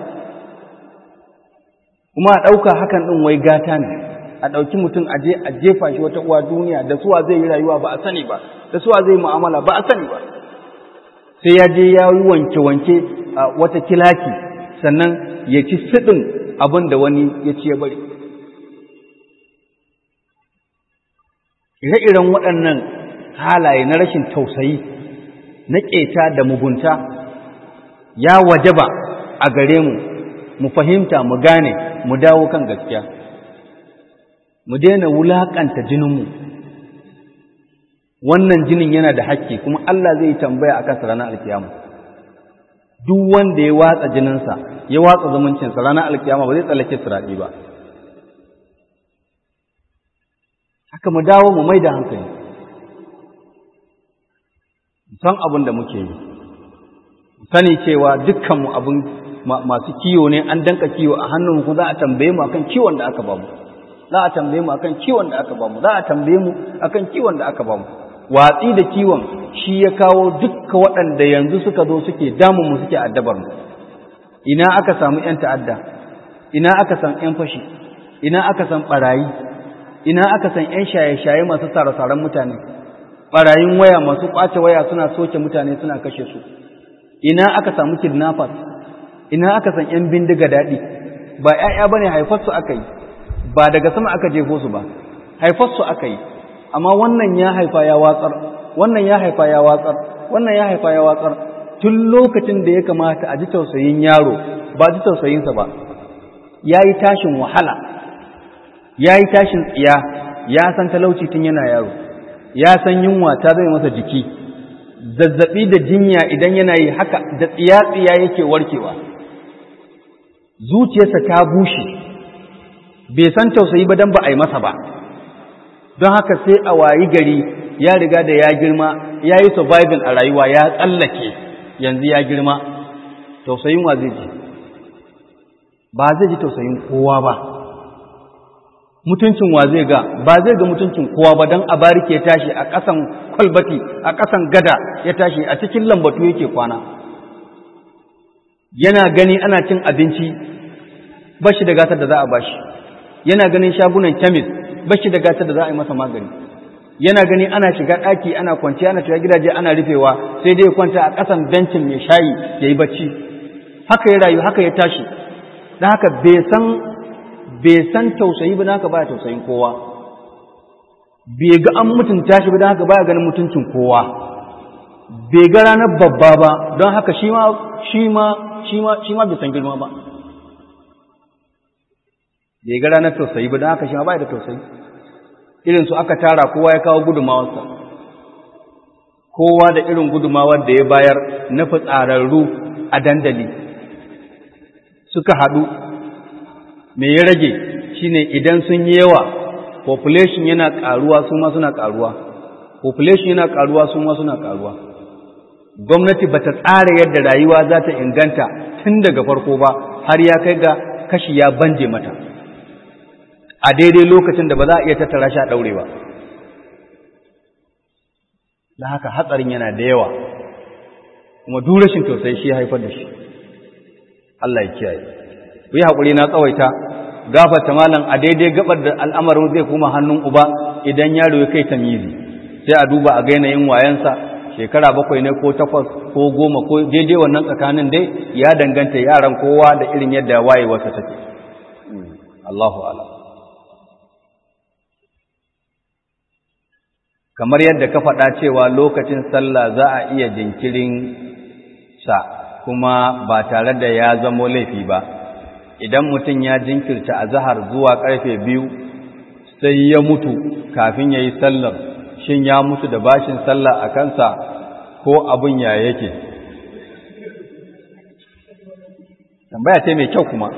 B: Kuma a ɗauka hakan ɗin wai gata ne, a ɗauki mutum a jefa shi wata uwa duniya, da suwa zai yi rayuwa ba a sani ba, da suwa zai mu'amala ba a sani ba. Sai ya je ya yi wanke-wanke a wata kilaki, sannan ya ci siɗin abin da wani ya ci ya bari. Ire-iren waɗannan halaye na rashin tausayi, na ƙeta da mugunta, ya wajaba a gare mu fahimta, mu gane, mu dawo kan gaskiya. Mu daina wulaƙanta jininmu. Wannan jinin yana da hakki, kuma Allah zai tambaya a kansa ranar alkiyama. Duk wanda ya watsa jininsa, ya watsa zumuncinsa ranar alkiyama ba zai tsallake siraɗi ba. Haka mu dawo mu mai da hankali. San abin da muke yi. Sani cewa dukkanmu abin masu kiwo ne, an danka kiwo a hannun ku, za a tambaye mu akan kiwon da aka bamu. Za a tambaye mu akan kiwon da aka bamu. Za a tambaye mu akan kiwon da aka bamu. Watsi da kiwon shi ya kawo dukkan waɗanda yanzu suka zo suke damun mu, suke addabar mu. Ina aka samu ƴan ta'adda, ina aka san ƴan fashi, ina aka san barayi, ina aka san ƴan shaye-shaye masu sare-saren mutane, barayin waya masu ƙwace waya suna soke mutane suna kashe su. Ina aka samu kidnappers, ina aka san ƴan bindiga daɗi. Ba ƴaƴa bane, haifarsu aka yi, ba daga sama aka jefo su ba, haifarsu aka yi. Amma wannan ya haifa ya watsar, wannan ya haifa ya watsar, wannan ya haifa ya watsar. Tun lokacin da ya kamata a ji tausayin yaro, ba ji tausayinsa ba. Ya yi tashin wahala, ya yi tashin tsiya, ya san talauci tun yana yaro, ya san yunwa ta zai masa jiki, zazzaɓi da jinya idan yana yi haka da tsiya-tsiya yake warkewa. Zuciyarsa ta bushe, bai san tausayi ba don ba a yi masa ba. Don haka sai a wayi gari ya riga da ya girma, ya yi surviving a rayuwa, ya tsallake, yanzu ya girma. Tausayin wa zai ji? Ba zai ji tausayin kowa ba. Mutuncin wa zai ga? Ba zai ga mutuncin kowa ba, don a barike ya tashi a ƙasan kwalbati, a ƙasan gada ya tashi, a cikin lambatu yake kwana. Yana gani ana cin abinci, bashi da gatar da za a bashi. Yana ganin shagunan kemis, bashi da gatar da za a yi masa magani. Yana gani ana shiga ɗaki, ana kwanciya, ana shiga gidaje, ana rufewa, sai dai kwanta a ƙasan bencin mai shayi ya yi bacci. Haka ya rayu, haka ya tashi. Da haka bai san tausayi ba, haka baya tausayin kowa. Bai ga an mutunta shi ba, don haka baya ganin mutuncin kowa. Bai ga ranar babba ba, don haka shi ma bai san girma ba. bai ga ranar tausayi ba, don haka shi ma bai da tausayi. Irin su aka tara kowa ya kawo gudumawarsa, kowa da irin gudumawar da ya bayar na fitsararru a dandali suka haɗu. Me ya rage shine idan sun yi yawa, population yana ƙaruwa su ma suna ƙaruwa, population yana ƙaruwa su ma suna ƙaruwa. Gwamnati bata tsara yadda rayuwa za ta inganta tun daga farko ba, har ya kai ga kashi ya banje mata a daidai lokacin da ba za a iya tattara shi a ɗaure ba. Da haka hatsarin yana da yawa, kuma duk rashin tausayi shi ya haifar da shi. Allah ya kiyaye. Ku yi haƙuri na tsawaita, gafarta malam a daidai gabar da al'amarin zai kuma hannun uba idan yaro ya kai tamizi, sai a duba a ga yanayin wayansa, shekara 7 ne ko 8 ko 10 ko daidai wannan tsakanin dai ya danganta yaran kowa da irin yadda wayewarsa take. Allahu a'lam. Kamar yadda ka faɗa cewa lokacin sallah za a iya jinkirin sa kuma ba tare da ya zamo laifi ba. Idan mutum ya jinkirta azhar zuwa karfe 2 sai ya mutu kafin yayi sallar, shin ya mutu da bashin sallah a kansa ko abun ya yake? Tambaya ce mai kyau kuma.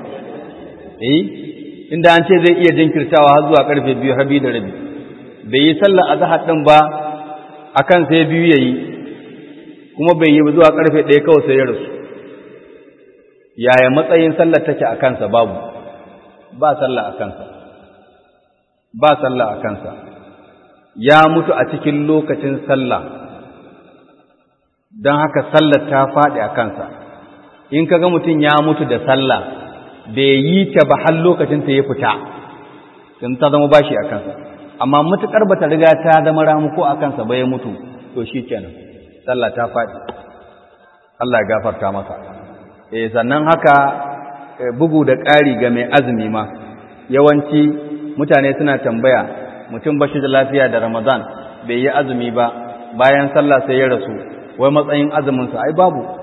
B: Inda an ce zai iya jinkirtawa har zuwa karfe 2 rabi da rabi, bai yi sallar azhar din ba akan sai 2 yayi, kuma bai yi zuwa karfe 1 kawai sai ya rasu. Yaya matsayin sallar take a kansa? Babu, ba sallah a kansa, ba sallah a kansa. Ya mutu a cikin lokacin sallah, don haka sallar ta faɗi a kansa. In kaga mutum ya mutu da sallah bai yi ta ba har lokacin ta ya fita, sun ta zama bashi a kansa. Amma mutukar bata riga ta zama ramuko a kansa ba ya mutu, to shikenan sallah ta faɗi. Allah ya gafarta masa. Sannan haka bugu da ƙari ga mai azumi ma, yawanci mutane suna tambaya, mutum bashi da lafiya da Ramadan bai yi azumi ba, bayan sallah sai ya rasu, wai matsayin azuminsa? Ai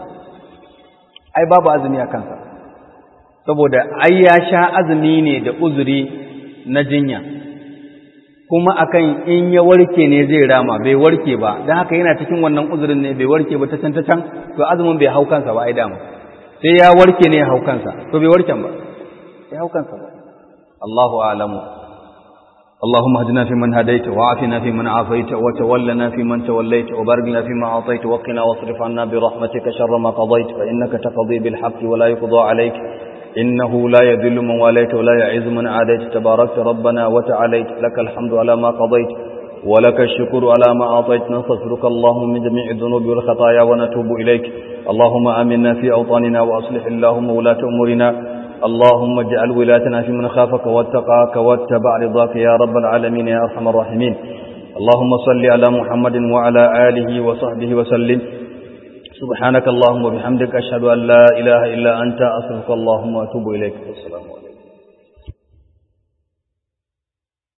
B: babu azumi a kansa, saboda ai ya sha azumi ne da uzuri na jinya, kuma akan in ya warke ne zai rama, bai warke ba, don haka yana cikin wannan uzurin ne, bai warke ba ta can, to azumin bai hau kansa ba, ai dama sai ya warke ne ya hau kansa, to bai warken ba, ya hau kansa ba. Allahu a'lamu. اللهم اهدنا فيمن هديت وعافنا فيمن عافيت وتولنا فيمن توليت وبارك لنا فيما أعطيت وقنا واصرف عنا برحمتك شر ما قضيت فإنك تقضي بالحق ولا يقضى عليك إنه لا يذل من واليت ولا يعز من عاديت تباركت ربنا وتعاليت لك الحمد على ما قضيت ولك الشكر على ما أعطيت نستغفرك اللهم من جميع الذنوب والخطايا ونتوب إليك اللهم آمنا في أوطاننا وأصلح اللهم ولاة أمورنا اللهم اجعل ولايتنا في من خافك واتقاك واتبع رضاك يا رب العالمين يا أرحم الراحمين اللهم صل على محمد وعلى آله وصحبه وسلم سبحانك اللهم وبحمدك أشهد أن لا إله إلا أنت أستغفرك اللهم وأتوب إليك والسلام عليكم.